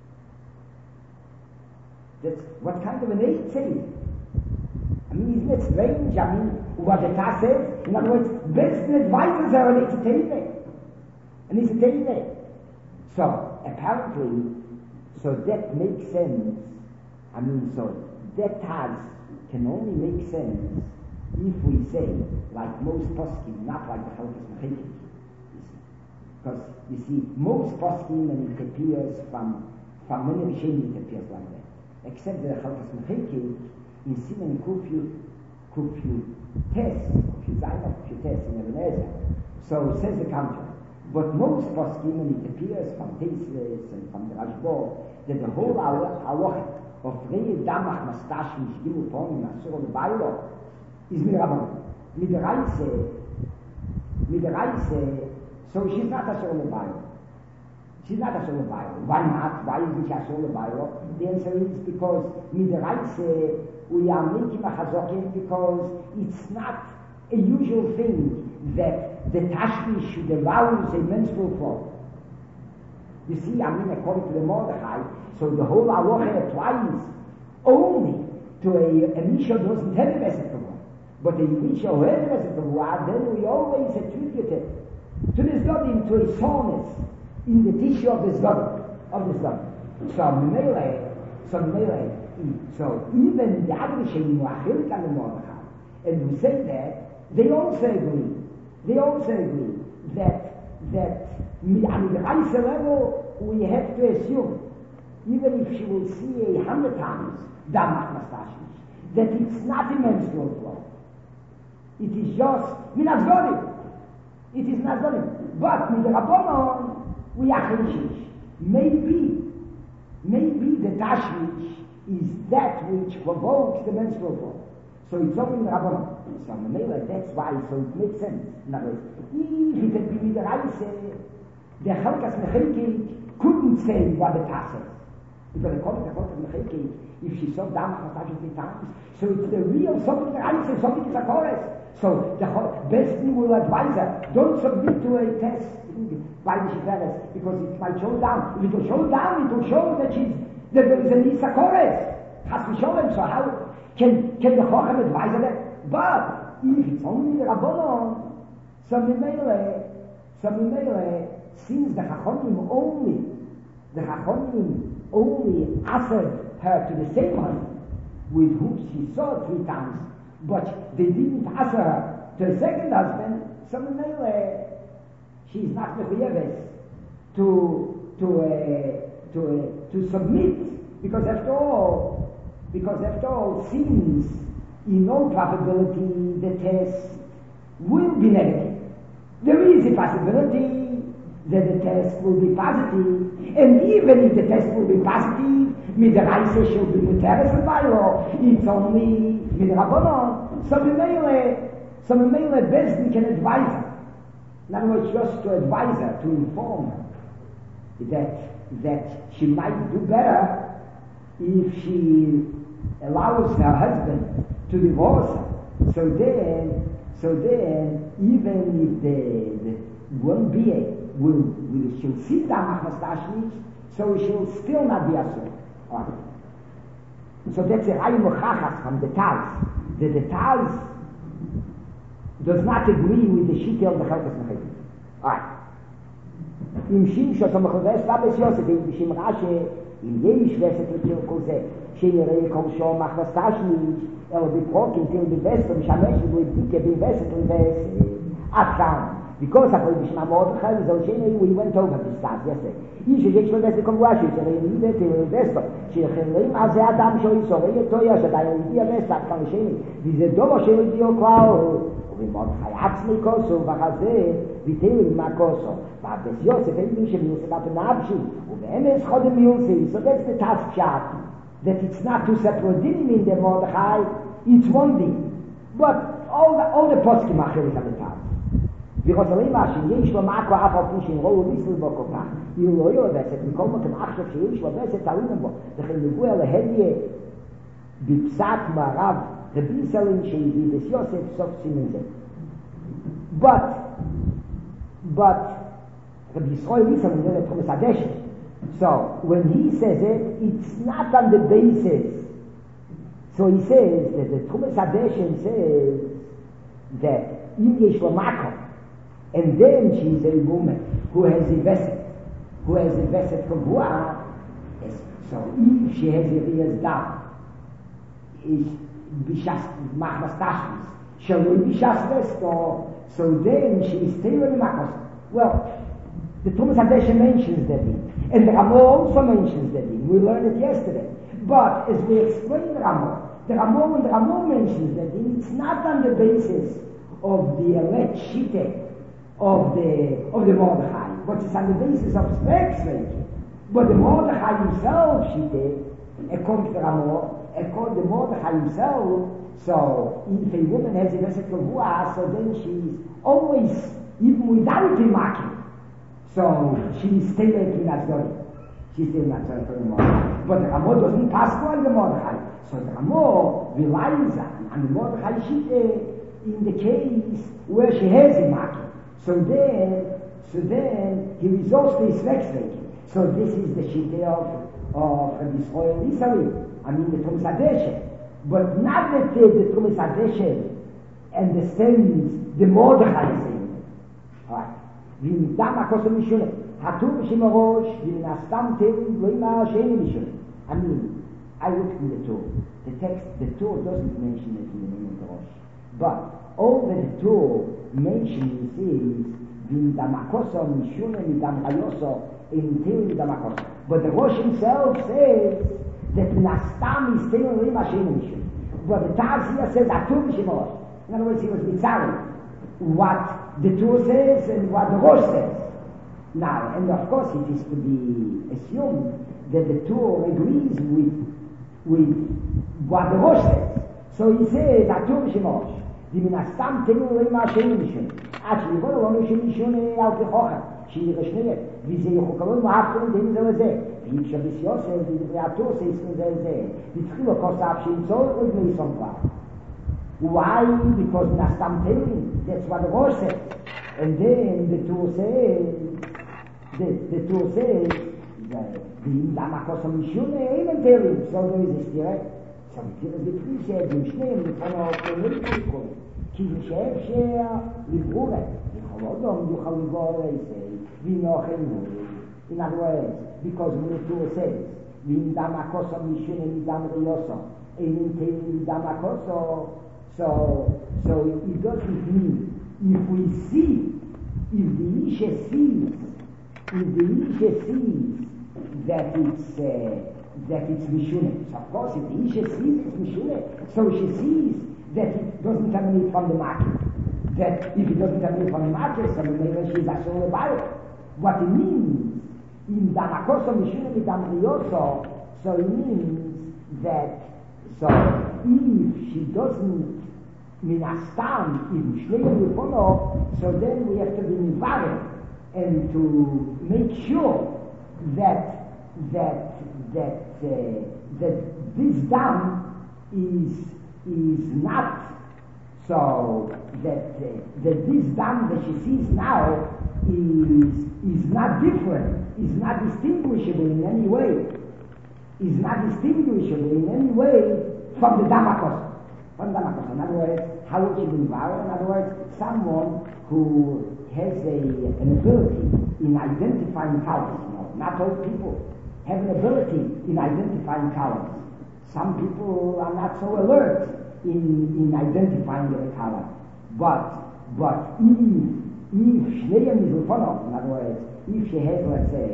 That's what kind of an aid saying? I mean, isn't it strange? I mean, what the Taz says, in other words, best advisors are an Eitzateive. An Eitzateive. So apparently, so that makes sense. I mean, so that Taz can only make sense if we say, like most poskim, not like the Chalkas Mechikik, you see. Because, you see, most poskim, and it appears from, from many Rishonim, it appears like that. Except the Chalkas Mechikik, in Simen Kufyu, Kufyu Tes, Kufyu Zaina, Kufyu Tes, in Ebenezer. So, says the counter. But most poskim, and it appears from Teisles and from the Rashbo, that the whole halacha of Rei Damach Mustache, Mishgimu Poni, Masur Lebaylo, is Mirabban. Mit der Reise, mit der Reise, so she's not a sole Bible. She's not a sole Bible. Why not? Why isn't she a sole Bible? The answer is because mit der Reise, we are making a chazokim because it's not a usual thing that the tashmish should arouse a menstrual flow. You see, I mean, according to the Mordechai, so the whole halacha applies only to a, a Misha who doesn't have a message. But the Misha who has a message of war, then we always attribute it to this God into a soreness in the tissue of this God, of this God. So Mele, so Mele, so even the other Rishonim who are Chilik on the Mordechai, and who say that, they also agree, they also agree that, that on the Reise level, we have to assume, even if she will see a hundred times, Damach Mustache, that it's not a menstrual flow. It is just minazgorim. It is minazgorim. But with the Rabbanon, we are chishish. Maybe, maybe the tashmish is that which provokes the menstrual flow. So it's only in the Rabbanon. So Mamela, that's why, so it makes sense. In other words, if it had been with the Reise, the Chalkas Mechikik couldn't say what the Taz says. Because the Chalkas Mechikik, if she saw Damach Mustache three times, so it's the real something the Reise, something is a chorus. So the best thing will advise her, don't submit to a test by the Shikares, because it might show down. If it will show down, it will show that she's, that there is a Nisa chorus. Has to show them, so how can, can the Chochem advise her that? But if it's only the Rabbanon, so Mimele, so Mimele, since the Chachonim only, the Chachonim only answered her to the same husband with whom she saw three times, but they didn't answer her to the second husband, so Mimele, she's not mechuyeves to to uh, to uh, to submit, because after all, because after all, since in all probability the test will be negative, there is a possibility that the test will be positive, and even if the test will be positive, mit der Reise should be muteres and baylo, it's only mit Rabbanon. So Mimele, so Mimele Bezdin can advise her. In other words, just to advise her, to inform her that that she might do better if she allows her husband to divorce her. So then, so then, even if the, the one B A will, will she'll see Damach Mustache, so she'll still not be asur. Right. So that's a Rayu Mochachas from the Taz. The, the Taz, does not agree with the Shita of the Chelkas Mechayim. Alright. Im Shimsho, so Mechodes, Labes Yosef, im Bishim Rashi, im Yesh Veset Lekir Kol Zeh, Shenirei Kol Shom Machmas Tashmish, er will be broken till the best of Shamesh, will be Dike, be Veset, will be Atkam. Because of the Shema Mordechai, so Shenirei, we went over this stuff yesterday. Ish Yesh Veset Kol Rashi, Shenirei Nide, Til Vesto, Shenirei Azeh Adam Shoi, so Rei Toya, Shadai Yedia Vesto, Atkam Shenirei, Vize Dovo Shenirei Dio Klau, ומרדכי עצמי כוסו וחזה ויתר עם הכוסו ועבס יוסף אין מי שמיוסף up in Abshi ובאמס חודם מיוסף so that's the task shot that it's not two separate dinim in the Mordechai it's one din but all the, all the poskim are chelik at the task ורוצלים מה שיש לו מעקו אף על פי שנראו וביסל בו כל כך היא לא יודעת מכל מקום עכשיו שיש לו בסת תלויים בו לכן נגוע להדיה בפסק מערב the Bisalin Shehi, this Yosef Sof Simonze. But, but, the Yisrael Bisalin, the Thomas Adesh. So, when he says it, it's not on the basis. So he says that the Thomas Adesh says that English Lamako, and then she's a woman who has invested, who has invested from Hua. So if she has a real down, is Bishas Machmas Tashmis. Shall we Bishas Vesto? So then she is still in Makos. Well, the Thomas Adesha mentions that thing. And the Ramo also mentions that thing. We learned it yesterday. But as we explained the Ramo, the Ramo and the Ramo mentions that thing, it's not on the basis of the elect Shite of the of the Mordechai, but it's on the basis of Svek. But the Mordechai himself, Shite, according to the Ramo, according to Mordechai himself, so if a woman has a vesset kavua, so then she's always, even without a marking, so she's still a Kinazori. She's still not sorry for the Mordechai. But the Ramo doesn't pass on the Mordechai. So the Ramo relies on the Mordechai Shite in the case where she has a marking. So then, so then he resolves to his next making. So this is the Shite of of the Yisrael Israel. I mean the Thomas Adeshe. But not that the, the Thomas Adeshe understands the Mordechai saying. Alright. V'im dam akosom mishune. Hatur b'shem arosh, v'im astam terim, v'im ha'asheni mishune. I mean, I looked in the Torah. The text, the Torah doesn't mention it in the name of the Rosh. But all that the Torah mentions is v'im dam akosom mishune, v'im dam hayoso, in terim dam akosom. But the Rosh himself says that Nastam is still in Hashem. But the Taz here says Atur B'Shimosh. In other words, he was Mitzari. What the Torah says and what the Rosh says. Now, and of course it is to be assumed that the Torah agrees with, with what the Rosh says. So he says Atur B'Shimosh. The Nastam still in Hashem. Actually, what the Rosh Mishune Al Pichocha. שהיא רשמית, וזה יחוקלון מהפכון דין זה לזה, ואם שביס יוסף, ודבריאתו סייסנו זה לזה, ותחילו כוסף שימצור עוד מייסון כבר. Why? Because Nastam telling, that's what the Rosh says. And then the Torah says, the, the Torah says, ואם דם הכוסם משונה, even telling, so there is a stiret. So the Torah is the free said, עם שניהם, לפעמים האופנורים כל כי זה שאפשר לברור את Odom yuchal livor eisei, v'inochenu. In other words, because when the Torah says, v'im dam akoso mishune midam riyoso, ein tein midam akoso, so, so it doesn't mean, if we see, if the Isha sees, if the Isha sees that it's, uh, that it's mishune, so of course if the Isha sees it's mishune, so she sees that it doesn't emanate from the market. That if it doesn't come in from the mattress, then maybe she's actually about it. What it means, in Damakoso Mishune Midamrioso, so it means that, so if she doesn't, Minastam, if Shnei Yufono, so then we have to be Mivareh, and to make sure that, that, that, uh, that this dam is, is not, so that uh, that this dam that she sees now is is not different, is not distinguishable in any way, is not distinguishable in any way from the damakos, from damakos. In other words, How would you be viral? In other words, someone who has a, an ability in identifying colors. You know, not all people have an ability in identifying colors. Some people are not so alert in, in identifying the color. But, but if, if Shneim is Lefonov, in other words, if she has, let's say,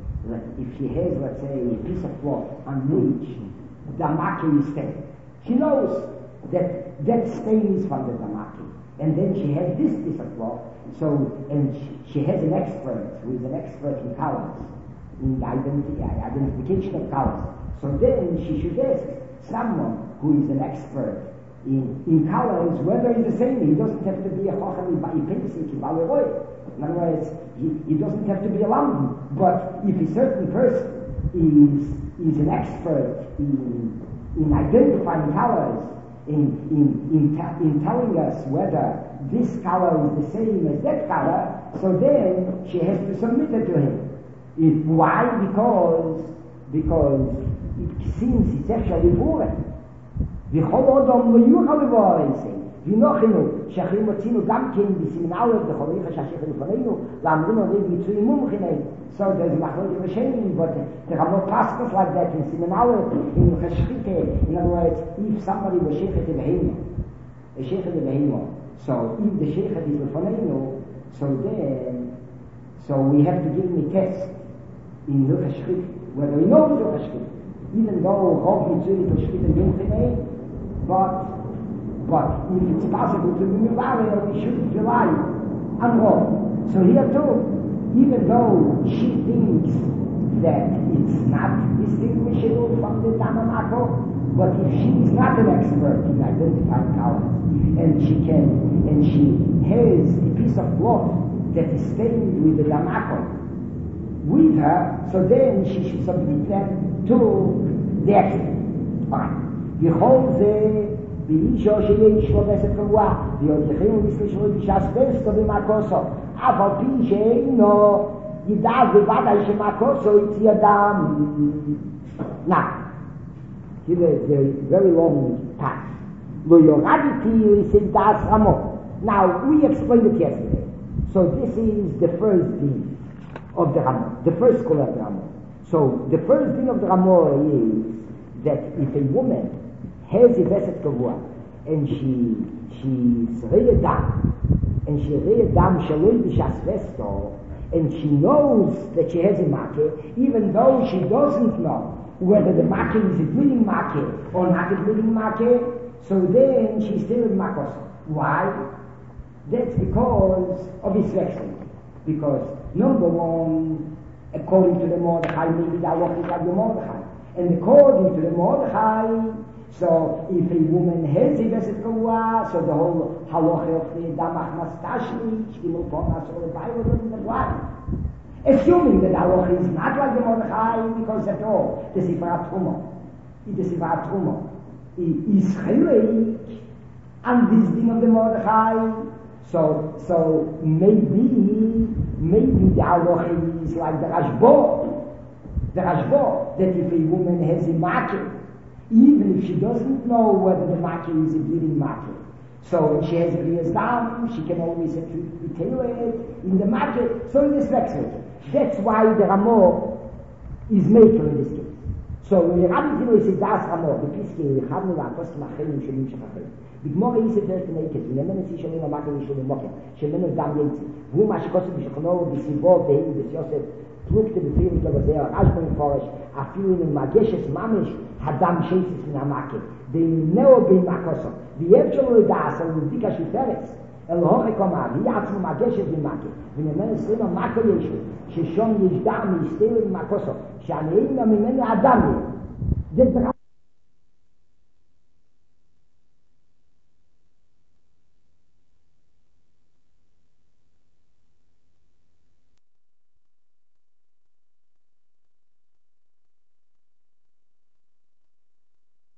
if she has, let's say, a piece of cloth on which the damaki is stained, she knows that that stain is from the damaki. And then she has this piece of cloth, so, and she, she has an expert who is an expert in colors, in the identi- identification of colors. So then she should ask someone who is an expert in, in colors whether it's the same. He doesn't have to be a Chacham by Pensik, in other words, he, he doesn't have to be a Lambi. But if a certain person is, is an expert in, in identifying colors, in, in, in, ta- in telling us whether this color is the same as that color, so then she has to submit it to him. It, why? Because, because it seems it's actually foreign. וכל אדם לא יוכל לבוא עליהם. ונוכנו, שאחרים מוצאינו גם כן בסימנאו ובחוריך שהשכר לפנינו, לאמרינו הרי ביצועים מומחיני. So there's Machlokes Rishonim, but there are no passages like that in Simenauer, in Cheshchite. In other words, if somebody was Sheikhet Behemo, a Sheikhet Behemo, so if the Sheikhet is Lefonenu, so then, so we have to give him a test in Cheshchite, whether he knows Cheshchite. Even though Rov Mitzvah Cheshchite and Yomchine, but, but if it's possible to be Mivareh, we shouldn't rely on Rov. So here too, even though she thinks that it's not distinguishable from the Damamako, but if she is not an expert in identifying colors, and she can, and she has a piece of cloth that is stained with the Damako with her, so then she should submit them to the expert. Alright. Behold the באישו שיש לו בסת קבוע, ויודכם ומסלשו בשספסטו במקוסו, אף על פי שאינו ידע בוודאי שמקוסו יציא אדם. Now, here is a very long path. לא יורדתי לסדס רמו. Now, we explained it yesterday. So this is the first thing of the Ramo, the first school of the Ramo. So the first thing of the Ramo is that if a woman has a Beset Kavua, and she, she's Reyadam, and she Reyadam Shaloi B'Shasvesto, and she knows that she has a Makeh, even though she doesn't know whether the Makeh is a bleeding Makeh or not a bleeding Makeh, so then she's still in Makos. Why? That's because of his vexing. Because, number one, according to the Mordechai, maybe the Allah is like the Mordechai. And according to the Mordechai, so if a woman has a Beset Kavua, so the whole halacha of the Damach Mastashli, Shkimul Ponas, or the Bible doesn't apply. Assuming that halacha is not like the Mordechai, because at all, the Sifarat Truma, the Sifarat Truma is chaylik and this thing of the Mordechai, so, so maybe, maybe the halacha is like the Rashbo, the Rashbo, that if a woman has a Makeh, even if she doesn't know whether the Makeh is a bleeding Makeh. So when she has a Riyaz Dam, she can always retail it in the Makeh. So it is flexible. That's why the Ramo is maker in this case. So when the Rabbi Zino is a Das Ramo, the Piske, the Chavnu, the Apostle Machelim, Shelim Shechachim. בגמור איסי פרק נקת, ונאמן נשיא שומעים המקל ישו במוקר, שמנו דם יצי, והוא מה שקוסם בשכונו בסביבו, והיא בסיוסף, פלוקטה בפרים כבזר, רשבו מפורש, אפילו אם מגשס ממש, הדם שייסס מן המקל, ואיננו בין מקוסו, ויהיה שלו לדעס, אבל מבדיקה של פרץ, אלא הוכי קומה, ויהיה עצמו מגשס מן מקל, ונאמן עשרים המקל ישו, ששום יש דם יסתיל מן מקוסו, שהנאים ממנו אדם יהיה.